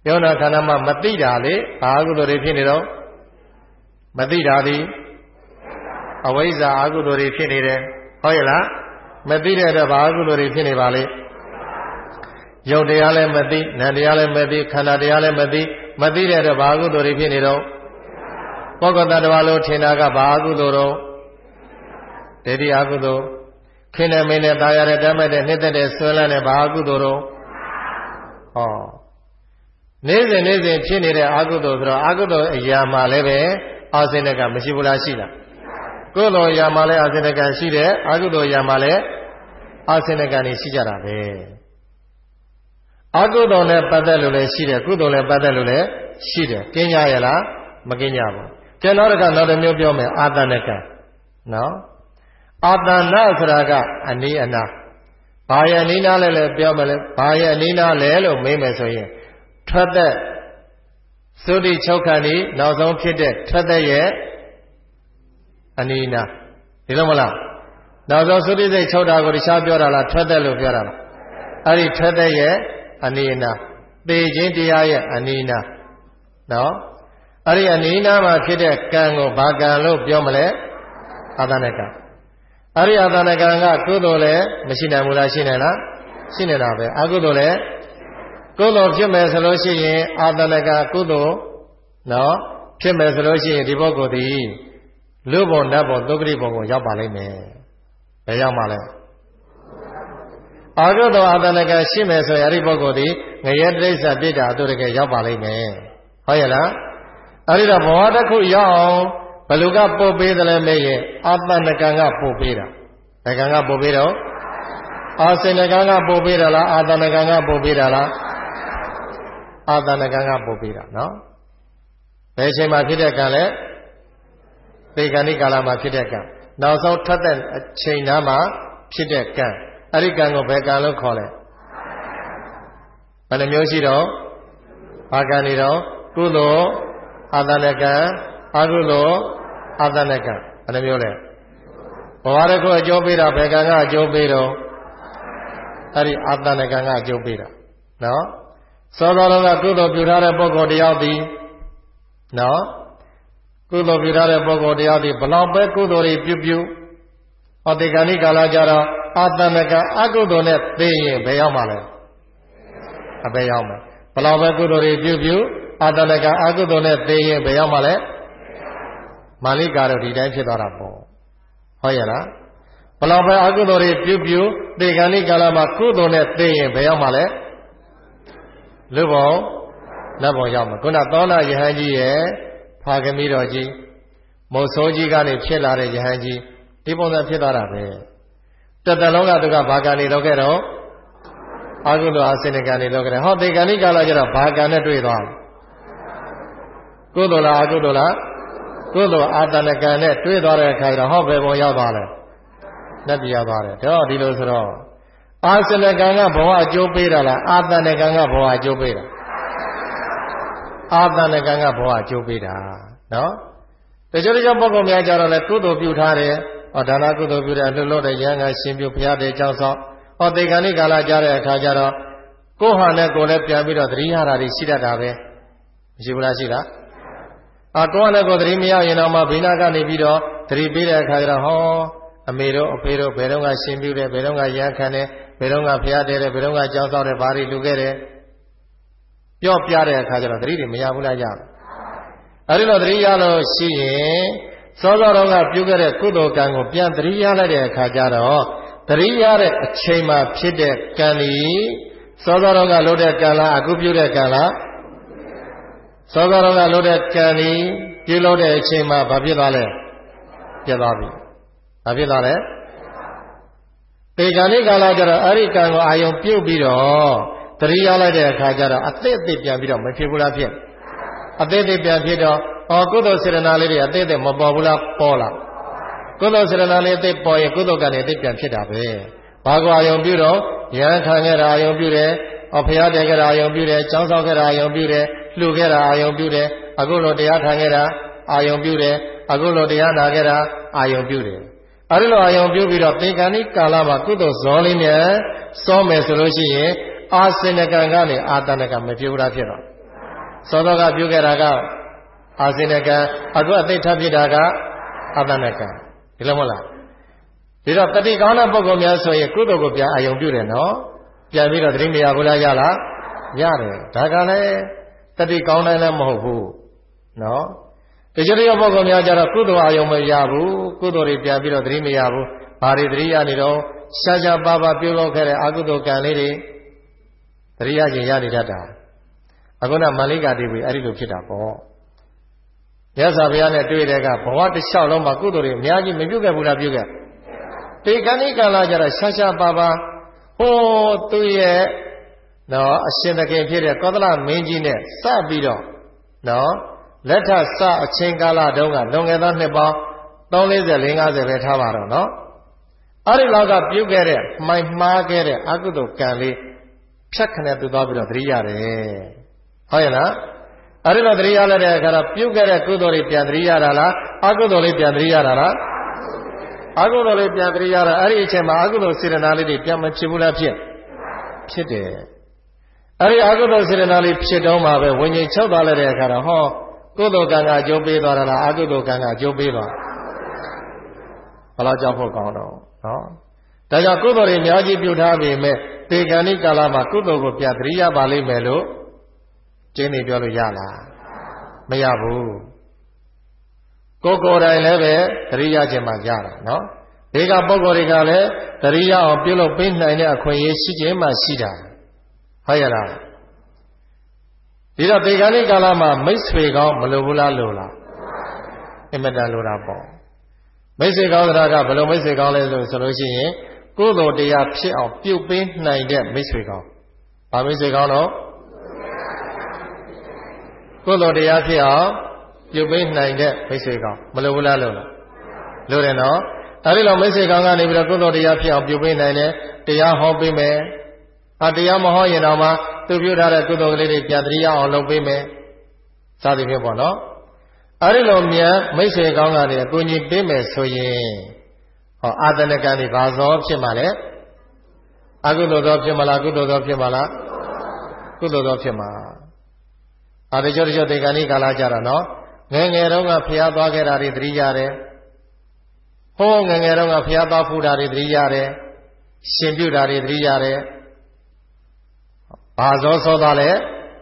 ယောနာခန္ဓာမှာမသိတာလေဘာအကုသိုလ်တွေဖြစ်နေတော့မသိတာသည်အဝိဇ္ဇာအကုသိုလ်တွေဖြစ်နေတယ်ဟုတ်ရဲ့လားမသိတဲ့အတွက်ဘာအကုသိုလ်တွေဖြစ်နေပါလိမ့်ရုပ်တရားလည်းမသိနာမ်တရားလည်းမသိခန္ဓာတရားလည်းမသိတဲ့အတွက်ဘာအကုသိုလ်တွေဖြစ်နေတော့ပုဂ္ဂိုလ်တ attva လို့ထင်တာကဘာအကုသိုလ်တော့ဒိဋ္ဌိအကုသိုလ်ခင်းနေမင်းနဲ့တာရတဲ့တတ်မဲ့တဲ့နှစ်သက်တဲ့ဆွဲလန်းတဲ့ဘာအကုသိုလ်တော့ဟောနေ့စဉ်ဖြစ်နေတဲ့အကုသိုလ်ဆိုတော့အကုသိုလ်အရာမှာလည်းပဲအာစေနကမရှိဘူးလားရှိလားကုသိုလ်အရာမှာလည်းအာစေနကရှိတယ်အကုသိုလ်အရာမှာလည်းအာစေနကနေရှိကြတာပဲအကုသိုလ်နဲ့ပတ်သက်လို့လည်းရှိတယ်ကုသိုလ်နဲ့ပတ်သက်လို့လည်းရှိတယ်ကင်းကြရလားမကင်းကြဘူးကျန်တော့နောက်တစ်မျိုးပြောမယ်အာတဏကနော်အာတဏဆိုတာကအနိအနာဘာရဲ့အနိနာလဲပြောမယ်လေဘာရဲ့အနိနာလဲလို့မေးမယ်ဆိုရင်ထွက်သက်သုတိ6ခန္တီနောက်ဆုံးဖြစ်တဲ့ထွက်သက်ရဲ့အနိနာဒီလိုမလားနောက်ဆုံးသုတိစိတ်6တာကိုတခြားပြောတာလားထွက်သက်လို့ပြောတာလားအဲ့ဒီထွက်သက်ရဲ့အနိနာသေခြင်းတရားရဲ့အနိနာနော်အဲ့ဒီအနိနာမှာဖြစ်တဲ့ကံကိုဘာကံလို့ပြောမလဲအာသနကံအဲ့ဒီအာသနကံကကုသိုလ်လည်းမရှိနိုင်ဘူးလားရှိနိုင်လားရှိနေတာပဲအကုသိုလ်လည်းကုသိုလ်ဖြစ်မယ်ဆိုလို့ရှိရင်အာသနကကုသိုလ်နော်ဖြစ်မယ်ဆိုလို့ရှိရင်ဒီပုဂ္ဂိုလ်ဒီလူဘုံနတ်ဘုံသုက္ကတိဘုံကိုရောက်ပါလိမ့်မယ်ဘယ်ရောက်မှာလဲအာဂုတောအာသနကရှိမယ်ဆိုရင်အဲ့ဒီပုဂ္ဂိုလ်ဒီငရဲတိစ္ဆာပြိတ္တာအတုတကယ်ရောက်ပါလိမ့်မယ်ဟုတ်ရဲ့လားအဲ့ဒီတော့ဘဝတစ်ခုရောက်အောင်ဘလူကပို့ပေးတယ်လဲမေးရင်အာသနကံကပို့ပေးတာဘယ်ကံကပို့ပေးတော့အာစေနကံကပို့ပေးတာလားအာသနကံကပို့ပေးတာလားအာသနကံကပို့ပေးတာနော်ဘယ်အချိန်မှာဖြစ်တဲ့ကံလဲသေကံဒီကာလမှာဖြစ်တဲ့ကံနောက်ဆုံးထပ်တဲ့အချိန်သားမှာဖြစ်တဲ့ကံအဲ့ဒီကံကိုဘယ်ကံလို့ခေါ်လဲဘယ်နှမျိုးရှိတော့ဘာကံနေတော့ကုသိုလ်အာသနကံအကုသိုလ်အာသနကံဘယ်နှမျိုးလဲဘဝတစ်ခုအကျိုးပေးတာဘယ်ကံကအကျိုးပေးတော့အဲ့ဒီအာသနကံကအကျိုးပေးတာနော်စောစောကကုသိုလ်ပြုထားတဲ့ပုဂ္ဂိုလ်တယောက်ဒီနော်ကုသိုလ်ပြုထားတဲ့ပုဂ္ဂိုလ်တယောက်ဒီဘလောက်ပဲကုသိုလ်တွေပြုဟောတေကဏိကာလကြတော့အာသနကံအကုသိုလ်နဲ့သိရင်ဘယ်ရောက်မှာလဲအဘယ်ရောက်မှာဘလောက်ပဲကုသိုလ်တွေပြုအာသနကံအကုသိုလ်နဲ့သိရင်ဘယ်ရောက်မှာလဲမာလိကာတော့ဒီတိုင်းဖြစ်သွားတာပေါ့ဟုတ်ရဲ့လားဘလောက်ပဲအကုသိုလ်တွေပြုတေကဏိကာလမှာကုသိုလ်နဲ့သိရင်ဘယ်ရောက်မှာလဲလူဘုံနတ်ဘုံရောက်မှာခုနသောနာယဟန်ကြီးရဲ့ဖာကမိတော်ကြီးမုတ်ဆိုးကြီးကနေဖြစ်လာတဲ့ယဟန်ကြီးဒီပုံစံဖြစ်သွားတာပဲတတလုံးကသူကဘာကံနေတော့ခဲ့တော့အာကုသိုလ်အစေနကံနေတော့ခဲ့တယ်ဟောတေကဏိကာလကျတော့ဘာကံနဲ့တွေ့သွားကုသိုလ်လားအကုသိုလ်လားကုသိုလ်အာတဏကံနဲ့တွေ့သွားတဲ့အခါကျတော့ဟောဘယ်ပုံရောက်သွားလဲနတ်ပြည်ရောက်သွားတယ်တော့ဒီလိုဆိုတော့အာစနကံကဘဝအကျိုးပေးတာလားအာတဏကံကဘဝအကျိုးပေးတာအာတဏကံကဘဝအကျိုးပေးတာနော်တချို့ပုဂ္ဂိုလ်များကြတော့လေကုသိုလ်ပြုထားတယ်ဟောဒါနကုသိုလ်ပြုတယ်လှလို့တဲ့ရဟန်းကရှင်ပြုဘုရားတဲ့ကြောင့်ဆောင်ဟောတေကဏိကာလကြားတဲ့အခါကျတော့ကိုယ်ဟာနဲ့ကိုယ်လည်းပြန်ပြီးတော့သတိရတာတွေရှိတတ်တာပဲမရှိဘူးလားရှိလားကိုယ်ဟာနဲ့ကိုယ်သတိမရရင်တော့မှဘိနာကနေပြီးတော့သတိပေးတဲ့အခါကျတော့ဟောအမေတို့အဖေတို့ဘယ်တော့ကရှင်ပြုတယ်ဘယ်တော့ကရဟန်းခံတယ်ဘယ်တော့ကဘုရားတဲ့တယ်ဘယ်တော့ကကြောင်းဆောင်တယ်ဘာတွေလူခဲ့တယ်ပြောပြတဲ့အခါကျတော့သတိတွေမရဘူးလားကြအဲဒီလိုသတိရလို့ရှိရင်စောစောတော့ကပြုခဲ့တဲ့ကုသိုလ်ကံကိုပြန်သတိရလိုက်တဲ့အခါကျတော့သတိရတဲ့အချိန်မှာဖြစ်တဲ့ကံဤစောစောတော့ကလုပ်တဲ့ကံလားအခုပြုတဲ့ကံလားစောစောတော့ကလုပ်တဲ့ကံဤပြုလုပ်တဲ့အချိန်မှာဘာဖြစ်သွားလဲပြတ်သွားပြီဘာဖြစ်သွားလဲတေကံဤကာလကျတော့အဲ့ဒီကံကိုအာယုံပြုတ်ပြီးတော့သတိရလိုက်တဲ့အခါကျတော့အသစ်ပြန်ပြီးတော့မဖြစ်ဘူးလားဖြစ်အသေးသေးပြန်ဖြစ်တော့ကုသိုလ်စေတနာလေးတွေအသေးသေးမပေါ်ဘူးလားပေါ်လာကုသိုလ်စေတနာလေးအသေးပေါ်ရင်ကုသိုလ်ကံတွေအသေးပြန်ဖြစ်တာပဲဘာကိုအာယုံပြုတော့ရဟန်းခံခဲ့တာအာယုံပြုတယ်ဘုရားတည်ခဲ့တာအာယုံပြုတယ်ကျောင်းဆောင်ခဲ့တာအာယုံပြုတယ်လှူခဲ့တာအာယုံပြုတယ်အခုလိုတရားခံခဲ့တာအာယုံပြုတယ်အခုလိုတရားနာခဲ့တာအာယုံပြုတယ်အဲဒီလိုအာယုံပြုပြီးတော့တေကံဤကာလမှာကုသိုလ်ဇောလေးနဲ့စောမယ်ဆိုလို့ရှိရင်အာစေနကံကနေအာတဏကံမဖြစ်ဘူးလားဖြစ်တော့သောတော်ကပြုခဲ့တာကအာဇိနကံအခုအသိထပ်ပြတာကအာသနကံဒီလိုမဟုတ်လားဒီတော့တတိကောင်းတဲ့ပုဂ္ဂိုလ်များဆိုရင်ကုသိုလ်ကိုပြန်အာယုံပြုတယ်နော်ပြန်ပြီးတော့သတိမရဘူးလားရလားရတယ်ဒါကလည်းတတိကောင်းတိုင်းလည်းမဟုတ်ဘူးနော်တချို့ပုဂ္ဂိုလ်များကြတော့ကုသိုလ်အာယုံမရဘူးကုသိုလ်တွေပြန်ပြီးတော့သတိမရဘူးဘာတွေသတိရနေတော့ရှားရှားပါးပါးပြုလုပ်ခဲ့တဲ့အကုသိုလ်ကံလေးတွေသတိရခြင်းရနေတတ်တာအခုနမန္လိကာတိဝေအဲ့ဒီလိုဖြစ်တာပေါ့မြတ်စွာဘုရားနဲ့တွေ့တဲ့ကဘဝတစ်လျှောက်လုံးမှာကုသိုလ်တွေအများကြီးမပြုခဲ့ဘူးလားပြုခဲ့ဒီကဏိကာလကြတော့ရှားရှားပါးပါးဟိုးသူ့ရဲ့နော်အရှင်သခင်ဖြစ်တဲ့ကောသလမင်းကြီးနဲ့စပြီးတော့နော်လက်ထစအချိန်ကာလတုန်းကလွန်ခဲ့သောနှစ်ပေါင်း340 450ပဲထားပါတော့နော်အဲ့ဒီလောက်ကပြုတ်ခဲ့တဲ့မှိုင်မှားခဲ့တဲ့အကုသိုလ်ကံလေးဖြတ်ခနဲ့သူသွားပြီးတော့သတိရတယ်ဟုတ်ရဲ့လားအဲ့ဒီတော့သတိရလိုက်တဲ့အခါတော့ပြုတ်ခဲ့တဲ့ကုသိုလ်တွေပြန်သတိရတာလားအကုသိုလ်လေးပြန်သတိရတာလားအကုသိုလ်လေးပြန်သတိရတာအဲ့ဒီအချိန်မှာအကုသိုလ်စေတနာလေးတွေပြန်မဖြစ်ဘူးလားဖြစ်တယ်အဲ့ဒီအကုသိုလ်စေတနာလေးဖြစ်တော့မှပဲဝิญဉ်ချုပ်သွားလိုက်တဲ့အခါတော့ဟောကုသိုလ်ကံကအကျိုးပေးသွားတာလားအကုသိုလ်ကံကအကျိုးပေးသွားဘယ်လောက်ကြောက်ဖို့ကောင်းတော့နော်ဒါကြောင့်ကုသိုလ်တွေအများကြီးပြုထားပေမဲ့ဒီကံဤကာလမှာကုသိုလ်ကိုပြန်သတိရပါလိမ့်မယ်လို့ကျင်းနေပြောလို့ရလားမရဘူးကိုယ်တိုင်လည်းပဲသတိရခြင်းမှရတာနော်ဒီကပုဂ္ဂိုလ်တွေကလည်းသတိရအောင်ပြုလုပ်ပေးနိုင်တဲ့အခွင့်အရေးရှိခြင်းမှရှိတာဟုတ်ရဲ့လားဒီတော့ဒီကံဤကာလမှာမိတ်ဆွေကောင်းမလိုဘူးလားလို့လားအင်မတန်လိုတာပေါ့မိတ်ဆွေကောင်းဆိုတာကဘယ်လိုမိတ်ဆွေကောင်းလဲဆိုလို့ရှိရင်ကုသိုလ်တရားဖြစ်အောင်ပြုပေးနိုင်တဲ့မိတ်ဆွေကောင်း။ဘာမိတ်ဆွေကောင်းတော့ကုသိုလ်တရားဖြစ်အောင်ပြုပေးနိုင်တဲ့မိတ်ဆွေကောင်းမလိုဘူးလားလို့လားလိုတယ်နော်။အဲဒီလိုမိတ်ဆွေကောင်းကနေပြီးတော့ကုသိုလ်တရားဖြစ်အောင်ပြုပေးနိုင်တဲ့တရားဟောပေးမယ်။တရားမဟောရင်တော့မှသူပြုထားတဲ့ကုသိုလ်ကလေးတွေပြန်တရားအောင်လုပ်ပေးမယ်။စသည်ဖြင့်ပေါ့နော်။အဲဒီလိုမြန်မိတ်ဆွေကောင်းကနေအကူအညီပေးမယ်ဆိုရင်ဟောအာသနကံဒီဘာသောဖြစ်မှာလဲအကုသိုလ်သောဖြစ်မလားကုသိုလ်သောဖြစ်မလားကုသိုလ်သောဖြစ်မှာတချို့ဒီကံဤကာလကြတော့နော်ငယ်ငယ်တုန်းကဖျားသွားခဲ့တာတွေသတိရတယ်ဟောငယ်ငယ်တုန်းကဖျားသွားဖူးတာတွေသတိရတယ်ရှင်ပြုတာတွေသတိရတယ်ဘာသောသောသွားလဲ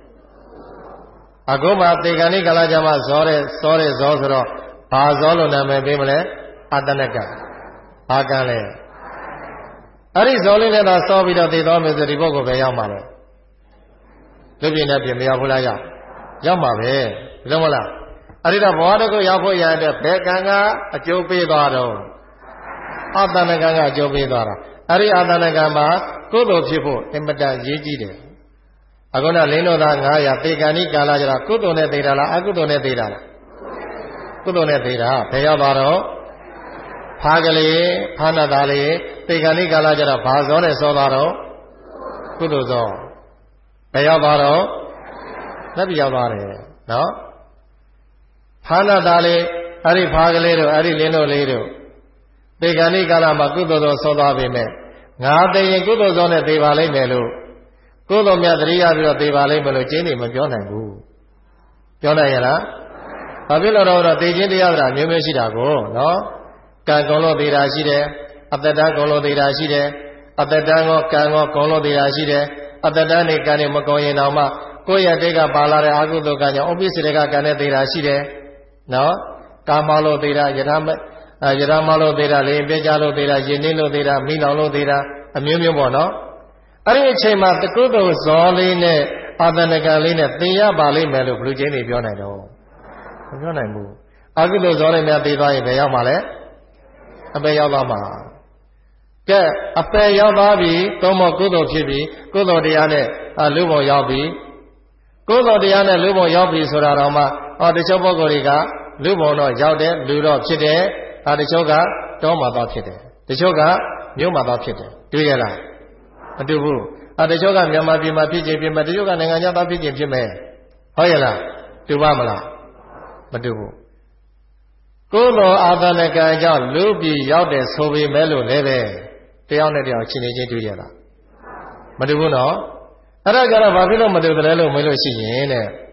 အခုမှဒီကံဤကာလကြမှာဇောတဲ့ဇောဆိုတော့ဘာဇောလို့နာမည်ပေးမလဲအတနကံဘာကံလဲအဲ့ဒီဇောလေးနဲ့သာစောပြီးတော့သိသွားမယ်ဆိုဒီပုဂ္ဂိုလ်ပဲရောက်မှာလေလူပြင်းနဲ့ပြင်မရောက်ဘူးလားရောက်မှာပဲဒီလိုမလားအဲ့ဒီတော့ဘဝတစ်ခုရောက်ဖို့ရတဲ့ဘယ်ကံကအကျိုးပေးသွားတော့အတဏကံကအကျိုးပေးသွားတာအဲ့ဒီအတဏကံမှာကုသိုလ်ဖြစ်ဖို့အင်မတန်ရေးကြည့်တယ်အခုနလင်းတော်သား900ပေကံဤကာလကျတော့ကုသိုလ်နဲ့သိတာလားအကုသိုလ်နဲ့သိတာလားကုသိုလ်နဲ့သိတာဘယ်ရောက်သွားတော့ဖားကလေးဖားနာသားလေးတေကံဤကာလကျတော့ဘာဇောနဲ့စောသွားတော့ကုသိုလ်ဇောဘယ်ရောက်သွားတော့လက်ပြရောက်သွားတယ်နော်ဖားနာသားလေးအဲ့ဒီဖားကလေးတို့အဲ့ဒီလင်းတို့လေးတို့တေကံဤကာလမှာကုသိုလ်ဇောစောသွားပြီမဲ့ငါသိရင်ကုသိုလ်ဇောနဲ့သိပါလိမ့်မယ်လို့ကုသိုလ်မြတ်တရိယာပြီးတော့သိပါလိမ့်မယ်လို့ကျင်းနေမပြောနိုင်ဘူးပြောနိုင်ရလားဘာဖြစ်လို့တော့သိခြင်းတရားဆိုတာမျိုးမျိုးရှိတာကိုနော်ကံကုံလို့သေးတာရှိတယ်အတ္တတကုံလို့သေးတာရှိတယ်အတ္တတကောကံကောကုံလို့သေးတာရှိတယ်အတ္တတနဲ့ကံနဲ့မကုံရင်တော့မှကိုယ့်ရဲ့တိတ်ကပါလာတဲ့အကုသိုလ်ကံကြောင့်ဥပ္ပစ္စေကကံနဲ့သေးတာရှိတယ်နော်ကာမလို့သေးတာယထာမလို့သေးတာလေပြကြလို့သေးတာယဉ်နှင်းလို့သေးတာမိလောင်လို့သေးတာအမျိုးမျိုးပေါ့နော်အဲ့ဒီအချိန်မှာတကုသိုလ်ဇောလေးနဲ့အာသနကံလေးနဲ့သင်ရပါလိမ့်မယ်လို့ဘုရားချင်းတွေပြောနိုင်တော့မပြောနိုင်ဘူးအကုသိုလ်ဇောလေးများသိသွားရင်ဘယ်ရောက်မှာလဲအပယ်ရောက်သွားမှာကဲအပယ်ရောက်သွားပြီသုံးဖို့ကုသိုလ်ဖြစ်ပြီကုသိုလ်တရားနဲ့လူဘုံရောက်ပြီကုသိုလ်တရားနဲ့လူဘုံရောက်ပြီဆိုတာတော့မှတချို့ပုဂ္ဂိုလ်တွေကလူဘုံတော့ရောက်တယ်လူတော့ဖြစ်တယ်တချို့ကတောမှာတော့ဖြစ်တယ်တချို့ကမြို့မှာတော့ဖြစ်တယ်တွေ့ရလားမတူဘူးတချို့ကမြန်မာပြည်မှာဖြစ်ခြင်းဖြစ်မယ်တချို့ကနိုင်ငံခြားသားဖြစ်ခြင်းဖြစ်မယ်ဟုတ်ရဲ့လားတူပါမလားမတူဘူးကုသိုလ်အာသနကံကြောင့်လူပြည်ရောက်တယ်ဆိုပေမဲ့လို့လည်းပဲတယောက်နဲ့တယောက်ချင်းချင်းတွေ့ရတာမတူဘူးနော်အဲ့ဒါကြတော့ဘာဖြစ်လို့မတူတယ်လို့မေးလို့ရှိရင်တဲ့တ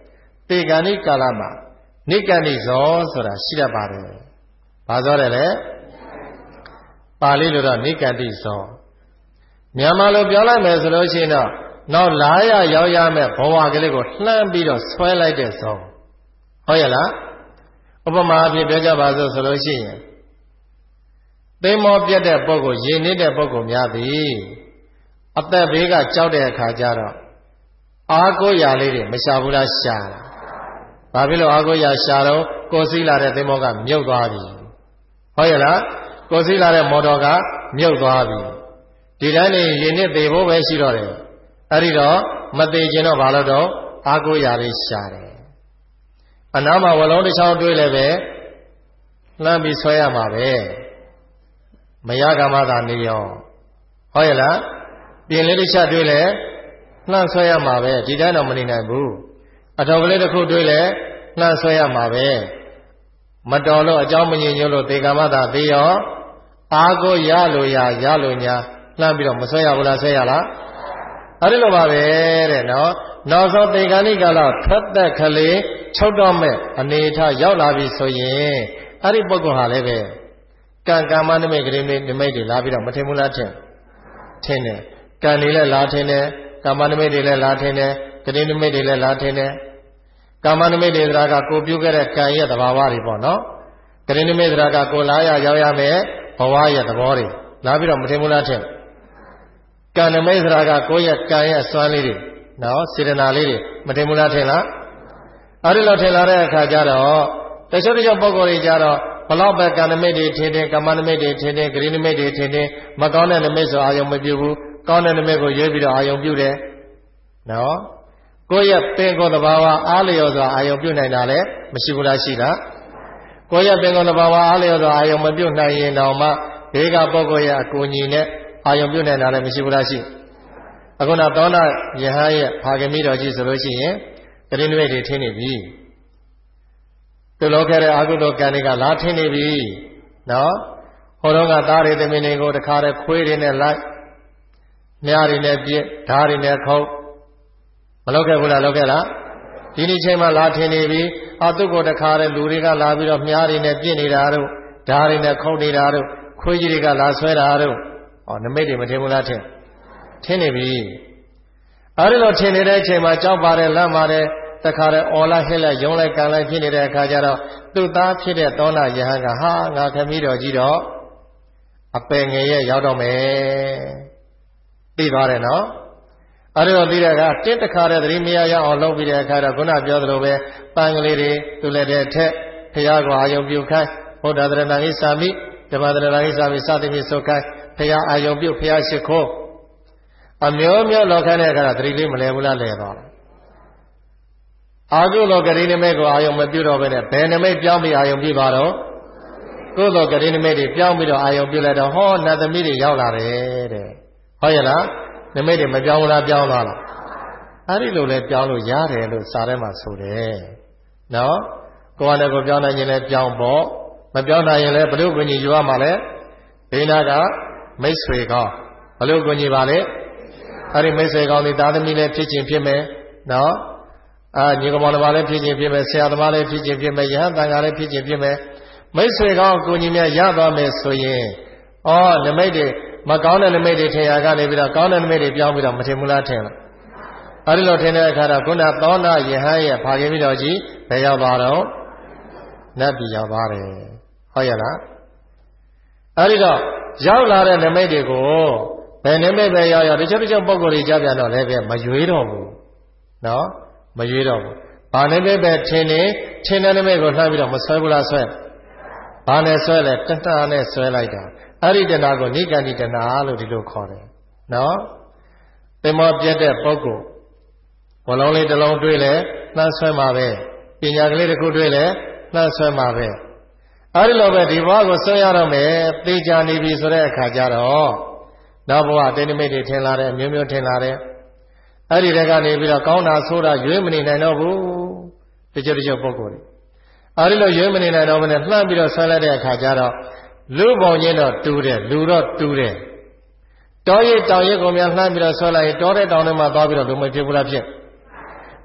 တေဂန္ဓိကာလမှာနိကန္တိဇောဆိုတာရှိတတ်ပါတယ်။ဘာသောတယ်လဲပါဠိလိုတော့နိကန္တိဇောမြန်မာလိုပြောလိုက်မယ်ဆိုလို့ရှိရင်တော့နောက်လာရရောက်ရမဲ့ဘဝကလေးကိုလှမ်းပြီးတော့ဆွဲလိုက်တဲ့ဇောဟုတ်ရဲ့လားဥပမာအဖြစ်ပြောကြပါစို့ဆိုလို့ရှိရင်သိမောပြတ်တဲ့ပုဂ္ဂိုလ်ရည်နေတဲ့ပုဂ္ဂိုလ်များသည်အသက်ဘေးကကြောက်တဲ့အခါကျတော့အားကိုးရာလေးတွေမရှာဘူးလားရှာတာဘာဖြစ်လို့အားကိုးရာရှာတော့ကိုယ်စီးလာတဲ့သိမောကမြုပ်သွားပြီဟုတ်ရဲ့လားကိုယ်စီးလာတဲ့မော်တော်ကမြုပ်သွားပြီဒီတိုင်းနေရည်နှစ်သေးဖို့ပဲရှိတော့တယ်အဲ့ဒီတော့မသေးခြင်းတော့ဘာလို့တော့အားကိုးရာလေးရှာတယ်အနားမှာဝလုံးတစ်ချောင်းတွေးလည်းပဲလှမ်းပြီးဆွဲရမှာပဲမရကမှသာနေရောဟုတ်ရဲ့လားပြင်လေးတစ်ချက်တွေးလဲလှမ်းဆွဲရမှာပဲဒီတိုင်းတော့မနေနိုင်ဘူးအတော်ကလေးတစ်ခုတွေးလဲလှမ်းဆွဲရမှာပဲမတော်လို့အကြောင်းမငြိညွတ်လို့ဒေကာမသာသေးရောအားကိုရလို့ရလို့ညာလှမ်းပြီးတော့မဆွဲရဘူးလားဆွဲရလားအဲ့ဒီလိုပါပဲတဲ့နော်နောက်ဆုံးဒေဂန္ဓိကာလထွက်သက်ကလေးချုပ်တော့မဲ့အနေထားရောက်လာပြီဆိုရင်အဲ့ဒီပုဂ္ဂိုလ်ဟာလည်းပဲကံမနမိတ်ကလေးနမိတ်တွေလာပြီးတော့မထင်ဘူးလားထင်တယ်ကံတွေလည်းလာထင်တယ်ကာမနမိတ်တွေလည်းလာထင်တယ်ကတိနမိတ်တွေလည်းလာထင်တယ်ကာမနမိတ်တွေဆိုတာကကိုပြုခဲ့တဲ့ကံရဲ့သဘာဝတွေပေါ့နော်ကတိနမိတ်ဆိုတာကကိုလာရရောက်ရမယ်ဘဝရဲ့သဘောတွေလာပြီးတော့မထင်ဘူးလားထင်ကံနမိတ်ဆိုတာကကိုယ့်ရဲ့ကံရဲ့စွမ်းလေးတွေနော်စေတနာလေးတွေမထင်ဘူးလားထင်လားအဲ့ဒီလိုထင်လာတဲ့အခါကျတော့တချို့ပုဂ္ဂိုလ်တွေကြတော့ဘလောက်ပဲကံနမိတ်တွေထင်တယ်ကာမနမိတ်တွေထင်တယ်ဂရိနမိတ်တွေထင်တယ်မကောင်းတဲ့နမိတ်ဆိုအာယုံမပြုဘူးကောင်းတဲ့နမိတ်ကိုရွေးပြီးတော့အာယုံပြုတယ်နော်ကိုယ့်ရဲ့ပင်ကိုယ်သဘာဝအားလျော်စွာအာယုံပြုနိုင်တာလည်းမရှိဘူးလားရှိလားကိုယ့်ရဲ့ပင်ကိုယ်သဘာဝအားလျော်စွာအာယုံမပြုနိုင်ရင်တော့မှဘေးကပုဂ္ဂိုလ်ရဲ့အကူအညီနဲ့အာယုံပြုနိုင်တာလည်းမရှိဘူးလားရှိအခုနောက်သောနာယဟန်ရဲ့ဖာဂမိတော်ကြီးဆိုလို့ရှိရင်ဂရိနမိတ်တွေထင်းနေပြီသူလောခဲ့တဲ့အာဟုသောကံတွေကလာထင်းနေပြီနော်ဟောတော့ကသားတွေသမီးတွေကိုတခါတည်းခွေးတွေနဲ့လိုက်မြားတွေနဲ့ပြစ်ဓားတွေနဲ့ခုတ်မလုပ်ခဲ့ဘူးလားလုပ်ခဲ့လားဒီနေ့ချိန်မှာလာထင်းနေပြီသူ့ကိုတခါတည်းလူတွေကလာပြီးတော့မြားတွေနဲ့ပြစ်နေတာတို့ဓားတွေနဲ့ခုတ်နေတာတို့ခွေးကြီးတွေကလာဆွဲတာတို့နမိတ်တွေမထင်ဘူးလားထင်နေပြီအဲဒီလိုထင်နေတဲ့အချိန်မှာကြောက်ပါတယ်လန့်ပါတယ်တခါတည်းအော်လိုက်ဟစ်လိုက်ယုံလိုက်ကန်လိုက်ဖြစ်နေတဲ့အခါကျတော့သူ့သားဖြစ်တဲ့သောနာယဟန်ကဟာငါခမည်းတော်ကြီးတော့အပယ်ငယ်ရဲ့ရောက်တော့မယ်သိသွားတယ်နော်အဲဒီတော့သိတဲ့အခါတစ်တခါတည်းသတိမရရအောင်လုပ်ပြီးတဲ့အခါတော့ခုနပြောသလိုပဲပန်းကလေးတွေသူလည်းတဲ့ထက်ဖရာကိုအာယုံပြုခိုင်းဘုဒ္ဓသရဏဂိသာမိဓမ္မသရဏဂိသာမိစသည်ဖြင့်ဆိုခိုင်းဖရာအာယုံပြုဖရာရှိခိုးအမျိုးမျိုးလောက်ခိုင်းတဲ့အခါသတိလေးမလဲဘူးလားလဲသွားတယ်အာဟုသောကတိနမိတ်ကိုအာယုံမပြုတော့ဘဲနဲ့ဘယ်နမိတ်ပြောင်းပြီးအာယုံပြုပါတော့ကုသိုလ်ကတိနမိတ်တွေပြောင်းပြီးတော့အာယုံပြုလိုက်တော့ဟောနတ်သမီးတွေရောက်လာတယ်တဲ့ဟုတ်ရဲ့လားနမိတ်တွေမပြောင်းဘူးလားပြောင်းသွားလားအဲ့ဒီလိုလဲပြောင်းလို့ရတယ်လို့စာထဲမှာဆိုတယ်နော်ကိုယ်ကလည်းကိုပြောင်းနိုင်ရင်လည်းပြောင်းပေါ့မပြောင်းနိုင်ရင်လည်းဘလို့ကိုကြီးယူရမှာလဲဘေးနာကမိတ်ဆွေကောင်းဘလို့ကိုကြီးပါလဲအဲ့ဒီမိတ်ဆွေကောင်းဒီသားသမီးလည်းဖြစ်ချင်းဖြစ်မယ်နော်ညီကောင်တော်ဘာလည်းဖြစ်ချင်းဖြစ်မယ်ဆရာသမားလည်းဖြစ်ချင်းဖြစ်မယ်ယဟန်တန်ခါလည်းဖြစ်ချင်းဖြစ်မယ်မိတ်ဆွေကောင်းကိုကြီးများရသွားမယ်ဆိုရင်နမိတ်တွေမကောင်းတဲ့နမိတ်တွေထင်ရကနေပြီးတော့ကောင်းတဲ့နမိတ်တွေပြောင်းပြီးတော့မထင်ဘူးလားထင်လားအဲဒီလိုထင်တဲ့အခါတော့ခုနသောနာယဟန်ရဲ့ဖာခင်ပြီးတော်ကြီးဘယ်ရောက်သွားတော့နတ်ပြည်ရောက်သွားတယ်ဟုတ်ရဲ့လားအဲဒီတော့ရောက်လာတဲ့နမိတ်တွေကိုဘယ်နမိတ်ပဲရောက်တချို့ပုဂ္ဂိုလ်တွေကြပြန်တော့လည်းပဲမရွေးတော့ဘူးနော်မရွေးတော့ဘူးဘာနမိတ်ပဲထင်တဲ့နမိတ်ကိုလှမ်းပြီးတော့မဆွဲဘူးလားဆွဲဘာနဲ့ဆွဲလဲတဏှာနဲ့ဆွဲလိုက်တာအဲ့ဒီတဏှာကိုနိကန္တိတဏှာလို့ဒီလိုခေါ်တယ်နော်သင်္ဘောပြတ်တဲ့ပုဂ္ဂိုလ်ဘလုံးလေးတစ်လုံးတွေးလဲလှမ်းဆွဲမှာပဲပညာကလေးတစ်ခုတွေးလဲလှမ်းဆွဲမှာပဲအဲ့ဒီလိုပဲဒီဘဝကိုဆွဲရတော့မယ်သိကြနေပြီဆိုတဲ့အခါကျတော့နောက်ဘဝတိဏိမိတ်တွေထင်လာတယ်မျိုးမျိုးထင်လာတယ်အဲ့ဒီတည်းကနေပြီးတော့ကောင်းတာဆိုးတာရွေးမနေနိုင်တော့ဘူးတချို့ပုဂ္ဂိုလ်တွေအဲ့ဒီလိုရွေးမနေနိုင်တော့ဘဲနဲ့လှမ်းပြီးတော့ဆွဲလိုက်တဲ့အခါကျတော့လူပုံချင်းတော့တူတယ်လူတော့တူတယ်တောရိပ်တောင်ရိပ်ကိုများလှမ်းပြီးတော့ဆွဲလိုက်ရင်တောတဲ့တောင်ထဲမှာသွားပြီးတော့လူမဖြစ်ဘူးလားဖြစ်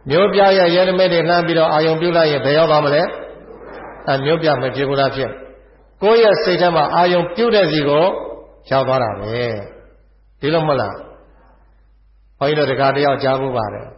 မျိုးပြရဲ့ရဲနမိတ်တွေလှမ်းပြီးတော့အာယုံပြုလိုက်ရင်ဘယ်ရောက်သွားမလဲမျိုးပြမဖြစ်ဘူးလားဖြစ်ကိုယ့်ရဲ့စိတ်ထဲမှာအာယုံပြုတဲ့စီကိုရောက်သွားတာပဲဒီလိုမဟုတ်လားဘုန်းကြီးတို့တရားတယောက်ကြားဖို့ပါတယ်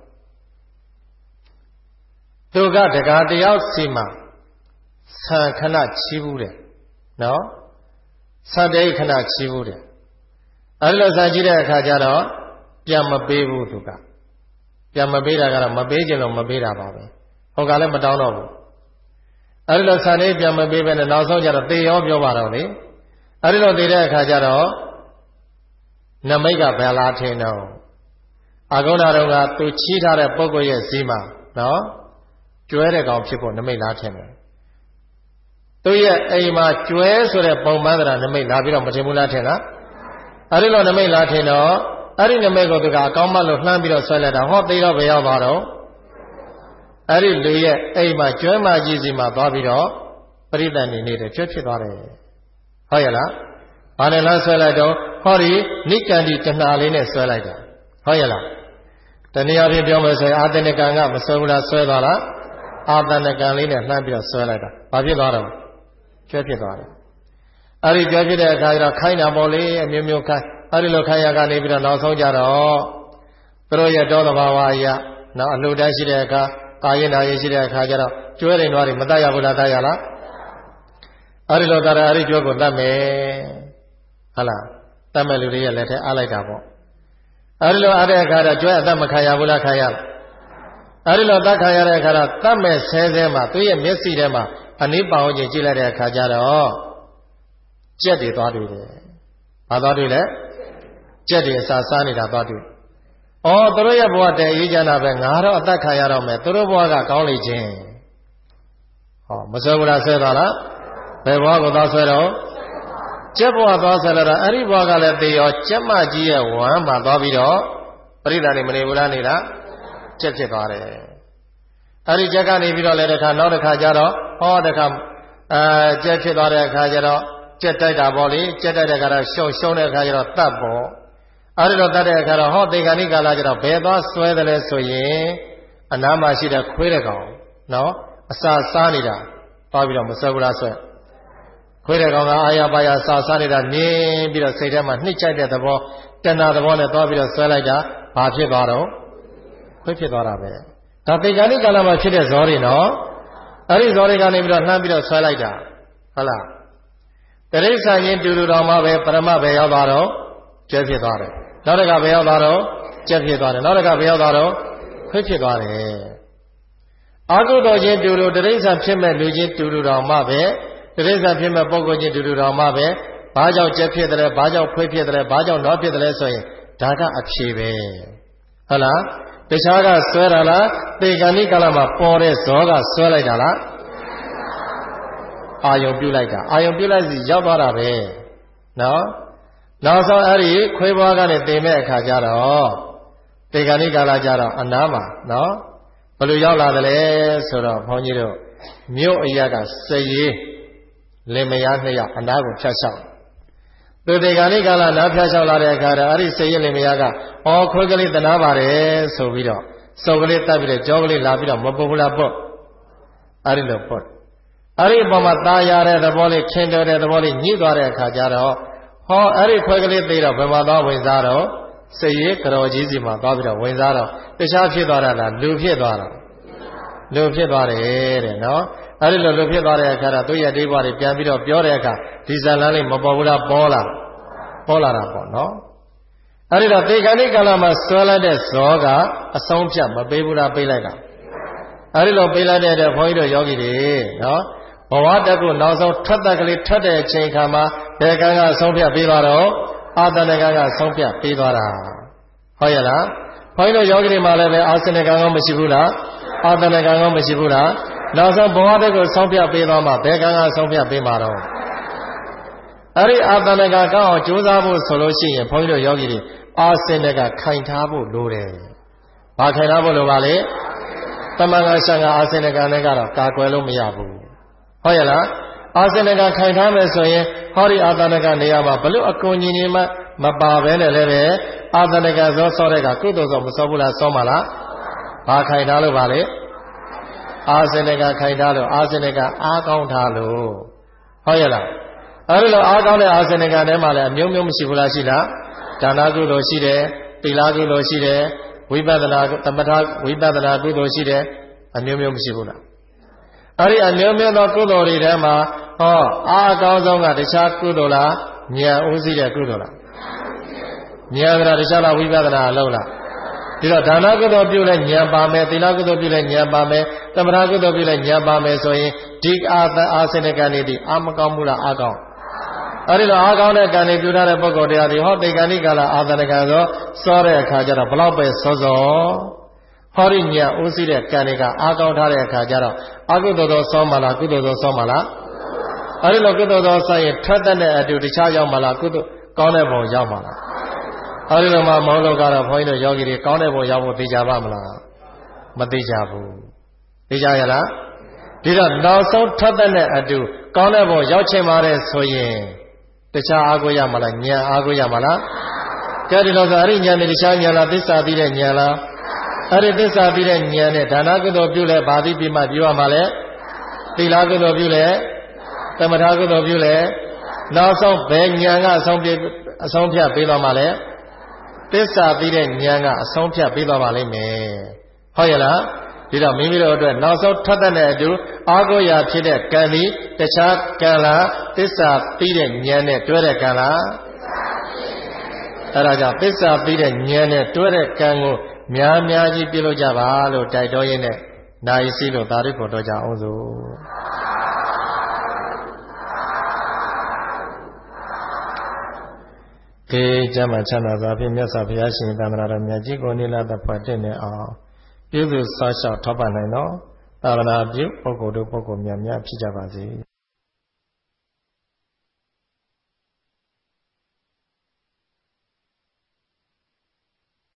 သူကတရားတယောက်စီမှာဆံခဏချီးဘူးတယ်နော်ဆံတဲ့ခဏချီးဘူးတယ်အဲဒီလိုဆံချီးတဲ့အခါကျတော့ပြန်မပေးဘူးသူကပြန်မပေးတာကတော့မပေးခြင်းလို့မပေးတာပါပဲဟုတ်ကလည်းမတောင်းတော့ဘူးအဲဒီလိုဆံလေးပြန်မပေးပဲနဲ့နောက်ဆုံးကျတော့သေရောပြောပါတော့လေအဲဒီလိုသေတဲ့အခါကျတော့နမိတ်ကဘယ်လားထင်တော့အာဂုဏတော်ကသူချီးထားတဲ့ပုဂ္ဂိုလ်ရဲ့ဈေးမှာနော်ကျွဲတဲ့ကောင်ဖြစ်ဖို့နမိတ်လားထင်တယ်သူရဲ့အိမ်မှာကျွဲဆိုတဲ့ပုံမှန်သဏ္ဍာန်နမိတ်လာပြီးတော့မထင်ဘူးလားထင်လားအဲဒီလိုနမိတ်လားထင်တော့အဲ့ဒီနမိတ်ကိုသူကအကောင်းမှလို့လှမ်းပြီးတော့ဆွဲလိုက်တာဟောသိတော့ဘယ်ရောက်သွားတော့အဲ့ဒီလူရဲ့အိမ်မှာကျွဲမကြီးစီမှာသွားပြီးတော့ပရိသတ်နေတယ်ကျွဲဖြစ်သွားတယ်ဟုတ်ရဲ့လားဘာနဲ့လားဆွဲလိုက်တော့ဟောဒီနိကန္တိတဏှာလေးနဲ့ဆွဲလိုက်တာဟုတ်ရဲ့လားတနည်းအားဖြင့်ပြောမယ်ဆိုရင်အာသနကံကမဆွဲဘူးလားဆွဲသွားလားအာသနကံလေးနဲ့လှမ်းပြီးတော့ဆွဲလိုက်တာဘာဖြစ်သွားတော့ကျွဲဖြစ်သွားတယ်အဲ့ဒီကျွဲဖြစ်တဲ့အခါကျတော့ခိုင်းတာပေါ့လေအမျိုးမျိုးခိုင်းအဲ့ဒီလိုခိုင်းရကနေပြီးတော့နောက်ဆုံးကြတော့သူတို့ရဲ့တောသဘာဝအရနောက်အလှူတန်းရှိတဲ့အခါကာယနာရရှိတဲ့အခါကျတော့ကျွဲတွေနွားတွေမတတ်ရဘူးလားတတ်ရလားအဲ့ဒီလိုတတ်တယ်အဲ့ဒီကျွဲကိုတတ်မယ်ဟုတ်လားတတ်မဲ့လူတွေရဲ့လက်ထဲအားလိုက်တာပေါ့အဲ့ဒီလိုအားတဲ့အခါတော့ကျွဲအသက်မခံရဘူးလားခံရလားအဲ့ဒီလိုတတ်ခံရတဲ့အခါတော့တတ်မဲ့ဆဲဆဲမှာသူရဲ့မျက်စိထဲမှာအနိပောင်ချင်းကြည့်လိုက်တဲ့အခါကျတော့ကြက်တွေသွားတွေ့တယ်ဘာသွားတွေ့လဲကြက်တွေအစာစားနေတာသွားတွေ့။အော်သူတို့ရဲ့ဘဝတည်းအေးချမ်းတာပဲငါတော့အသက်ခံရတော့မယ်သူတို့ဘဝကကောင်းလေခြင်း။ဟောမဆွဲဘူးလားဆွဲသွားလား။ဘယ်ဘဝကိုသွားဆွဲတော့ကြက်ဘဝသွားဆွဲတော့အဲ့ဒီဘဝကလည်းသေရောကြက်မကြီးရဲ့ဝမ်းမှာသွားပြီးတော့ပရိသတ်တွေမနေဘူးလားနေတာကြက်ဖြစ်သွားတယ်။အဲ့ဒီကြက်ကနေပြီးတော့လည်းတစ်ခါနောက်တစ်ခါကျတော့ဟောတစ်ခါကြက်ဖြစ်သွားတဲ့အခါကျတော့ကြက်တိုက်တာပေါ့လေကြက်တိုက်တဲ့အခါတော့ရှုံတဲ့အခါကျတော့တတ်ပေါ့အဲဒီလိုတတ်တဲ့အခါတော့ဟောတေဂာနိကာလကျတော့ဘယ်သွားဆွဲတယ်လဲဆိုရင်အနားမှာရှိတဲ့ခွေးတဲ့ကောင်နော်အစာစားနေတာသွားပြီးတော့မဆွဲဘူးလားဆွဲခွေးတဲ့ကောင်ကအာရပါရစာစားနေတာနင်းပြီးတော့စိတ်ထဲမှာနှိမ့်ချိုက်တဲ့သဘောတဏှာသဘောနဲ့သွားပြီးတော့ဆွဲလိုက်တာဘာဖြစ်သွားတော့ခွေးဖြစ်သွားတာပဲဒါတေဂာနိကာလမှာဖြစ်တဲ့ဇောတွေနော်အဲဒီဇောတွေကနေပြီးတော့နှမ်းပြီးတော့ဆွဲလိုက်တာဟုတ်လားတရိစ္ဆာန်ချင်းတူတူတော်မှာပဲပရမပဲရောက်သွားတော့ကျဲဖြစ်သွားတယ်နောက်တစ်ခါပဲရောက်သွားတော့ကျက်ဖြစ်သွားတယ်နောက်တစ်ခါပဲရောက်သွားတော့ခွေးဖြစ်သွားတယ်အာဟုတော်ချင်းတူတူတရိစ္ဆာန်ဖြစ်မဲ့လူချင်းတူတူတော်မှာပဲတရိစ္ဆာန်ဖြစ်မဲ့ပုဂ္ဂိုလ်ချင်းတူတူတော်မှာပဲဘာကြောင့်ကျက်ဖြစ်တယ်ဘာကြောင့်ခွေးဖြစ်တယ်ဘာကြောင့်တော့ဖြစ်တယ်ဆိုရင်ဒါကအဖြေပဲဟုတ်လားတခြားကဆွဲတာလားတေဂာနိကာလမှာပေါ်တဲ့ဇောကဆွဲလိုက်တာလားအာယုံပြုလိုက်တာအာယုံပြုလိုက်စီရောက်သွားတာပဲနော်နောက်ဆုံးအဲ့ဒီခွေးဘွားကနေတင်မဲ့အခါကျတော့တေဂာနိကာလကျတော့အနားမှာနော်ဘယ်လိုရောက်လာသလဲဆိုတော့ဘုန်းကြီးတို့မြို့အရကစရေးလင်မယားနှစ်ယောက်အနားကိုဖြတ်လျှောက်သူတေဂာနိကာလနားဖြတ်လျှောက်လာတဲ့အခါတော့အဲ့ဒီစရေးလင်မယားကအော်ခွေးကလေးတနာပါတယ်ဆိုပြီးတော့စုပ်ကလေးတက်ပြီးတော့ကြောကလေးလာပြီးတော့မပုတ်ဘူးလားပုတ်အဲ့ဒီလိုပုတ်အဲ့ဒီအပေါ်မှာตาရတဲ့သဘောလေးခင်တော်တဲ့သဘောလေးညှိသွားတဲ့အခါကျတော့ဟောအဲ့ဒီခွဲကလေးသေးတော့ဘယ်မှာသွားဝင်စားတော့စရေးကတော်ကြီးစီမှာသွားပြီးတော့ဝင်စားတော့တခြားဖြစ်သွားတာလားလူဖြစ်သွားတာလူဖြစ်သွားတယ်တဲ့နော်အဲ့ဒီလိုလူဖြစ်သွားတဲ့အခါတော့သူ့ရဲ့ဒိဗ္ဗာတွေပြန်ပြီးတော့ပြောတဲ့အခါဒီဇာလန်းလေးမပေါ်ဘူးလားပေါ်လာတာပေါ့နော်အဲ့ဒီတော့တေဂာနိကာလမှာဆွဲလိုက်တဲ့ဇောကအဆုံးဖြတ်မပေးဘူးလားပေးလိုက်တာအဲ့ဒီလိုပေးလိုက်တဲ့ဘုန်းကြီးတို့ယောဂီတွေနော်ဘဝတကုနောက်ဆုံးထွက်တက်ကလေးထွက်တဲ့အချိန်ခါမှာဘယ်ကံကဆုံးဖြတ်ပေးသွားတော့အာသနကံကဆုံးဖြတ်ပေးသွားတာဟုတ်ရဲ့လားဘုန်းကြီးတို့ယောဂီတွေမှာလည်းပဲအာသနကံကောမရှိဘူးလားအာသနကံကောမရှိဘူးလားနောက်ဆုံးဘဝတကုဆုံးဖြတ်ပေးသွားမှဘယ်ကံကဆုံးဖြတ်ပေးမှာတော့အဲ့ဒီအာသနကံကောင်းအောင်ကြိုးစားဖို့ဆိုလို့ရှိရင်ဘုန်းကြီးတို့ယောဂီတွေအာသနကခိုင်ထားဖို့လိုတယ်ဘာခိုင်ထားဖို့လိုပါလဲသမဂ္ဂဆံဃာအာသနကံနဲ့ကတော့ကာကွယ်လို့မရဘူးဟုတ်ရဲ့လားအာသနကခိုင်ထားမယ်ဆိုရင်ဟောဒီအာသနကနေရာမှာဘလို့အကုန်ကြီးနေမှမပါဘဲနဲ့လည်းပဲအာသနကစောတဲ့ကကုသိုလ်စောမစောဘူးလားစောမလားဘာခိုင်ထားလို့ပါလေအာဇနကခိုင်ထားလို့အာဇနကအားကောင်းထားလို့ဟုတ်ရဲ့လားအဲဒီလိုအားကောင်းတဲ့အာဇနကထဲမှာလည်းအမျိုးမျိုးမရှိဘူးလားရှိလားဒါနကုသိုလ်ရှိတယ်သီလကုသိုလ်ရှိတယ်ဝိပဿနာသမထဝိပဿနာကုသိုလ်ရှိတယ်အမျိုးမျိုးမရှိဘူးလားအဲ့ဒီအမျိုးမျိုးသောကုသိုလ်တွေထဲမှာဟောအားအကောင်းဆုံးကတခြားကုသိုလ်လားဉာဏ်ဥသိတဲ့ကုသိုလ်လားဉာဏ်ကတခြားလားဝိပဿနာအလုံးလားဒီတော့ဒါနကုသိုလ်ပြုလဲဉာဏ်ပါမယ်သီလကုသိုလ်ပြုလဲဉာဏ်ပါမယ်သမထကုသိုလ်ပြုလဲဉာဏ်ပါမယ်ဆိုရင်ဒီအာစနကံနေသည်အာမကောင်းဘူးလားအာကောင်းအဲ့ဒီတော့အားကောင်းတဲ့ကံတွေပြုထားတဲ့ပုဂ္ဂိုလ်တရားတွေဟောတေကဏိကာလအာသနကံဆိုစောတဲ့အခါကျတော့ဘလောက်ပဲစောစောဟောရိညာဥသိတဲ့ကံတွေကအားကောင်းထားတဲ့အခါကျတော့အကုသိုလ်သောစောမလားကုသိုလ်သောစောမလားအဲ့ဒီလိုကုသိုလ်သောစောရင်ထွက်တဲ့အတူတခြားရောက်မလားကုသိုလ်ကောင်းတဲ့ဘုံရောက်မှာလားအဲ့ဒီလိုမှမောင်းလို့ကတော့ဘုန်းကြီးတို့ယောဂီတွေကောင်းတဲ့ဘုံရောက်ဖို့သိကြပါမလားမသိကြဘူးသိကြရလားဒီတော့နောက်ဆုံးထွက်တဲ့အတူကောင်းတဲ့ဘုံရောက်ချင်ပါတယ်ဆိုရင်တခြားအားကိုရမှာလားဉာဏ်အားကိုရမှာလားကြည့်ဒီလိုဆိုအဲ့ဒီဉာဏ်နဲ့တခြားဉာဏ်လားသစ္စာသိတဲ့ဉာဏ်လားအဲ့ဒီသစ္စာသိတဲ့ဉာဏ်နဲ့ဒါနကုသိုလ်ပြုလဲဘာသိပြီးမှပြုရမှာလဲသီလကုသိုလ်ပြုလဲသမထကုသိုလ်ပြုလဲနောက်ဆုံးဘယ်ဉာဏ်ကအဆုံးဖြတ်ပေးသွားမှာလဲသစ္စာသိတဲ့ဉာဏ်ကအဆုံးဖြတ်ပေးသွားပါလိမ့်မယ်ဟုတ်ရဲ့လားဒီတော့မိမိတို့အတွက်နောက်ဆုံးထွက်တဲ့အတူအာကိုရာဖြစ်တဲ့ကံဒီတခြားကံလားသစ္စာသိတဲ့ဉာဏ်နဲ့တွဲတဲ့ကံလားအဲ့ဒါကြောင့်သစ္စာသိတဲ့ဉာဏ်နဲ့တွဲတဲ့ကံကိုများများကြီးပြုလုပ်ကြပါလို့တိုက်တော်ရင်းနဲ့နိုင်စီလို့သာဓုခေါ်တော့ကြအောင်စို့ေကျမ်းမှာချမ်းသာစွာဖြင့်မြတ်စွာဘုရားရှင်သံဃာတော်မြတ်ကြီးကိုနိလသဖွယ်တင့်နေအောင်ပြုစုစောင့်ရှောက်ထောက်ပံ့နိုင်သောသာသနာပြုပုဂ္ဂိုလ်တို့ပုဂ္ဂိုလ်များများဖြစ်ကြပါစေ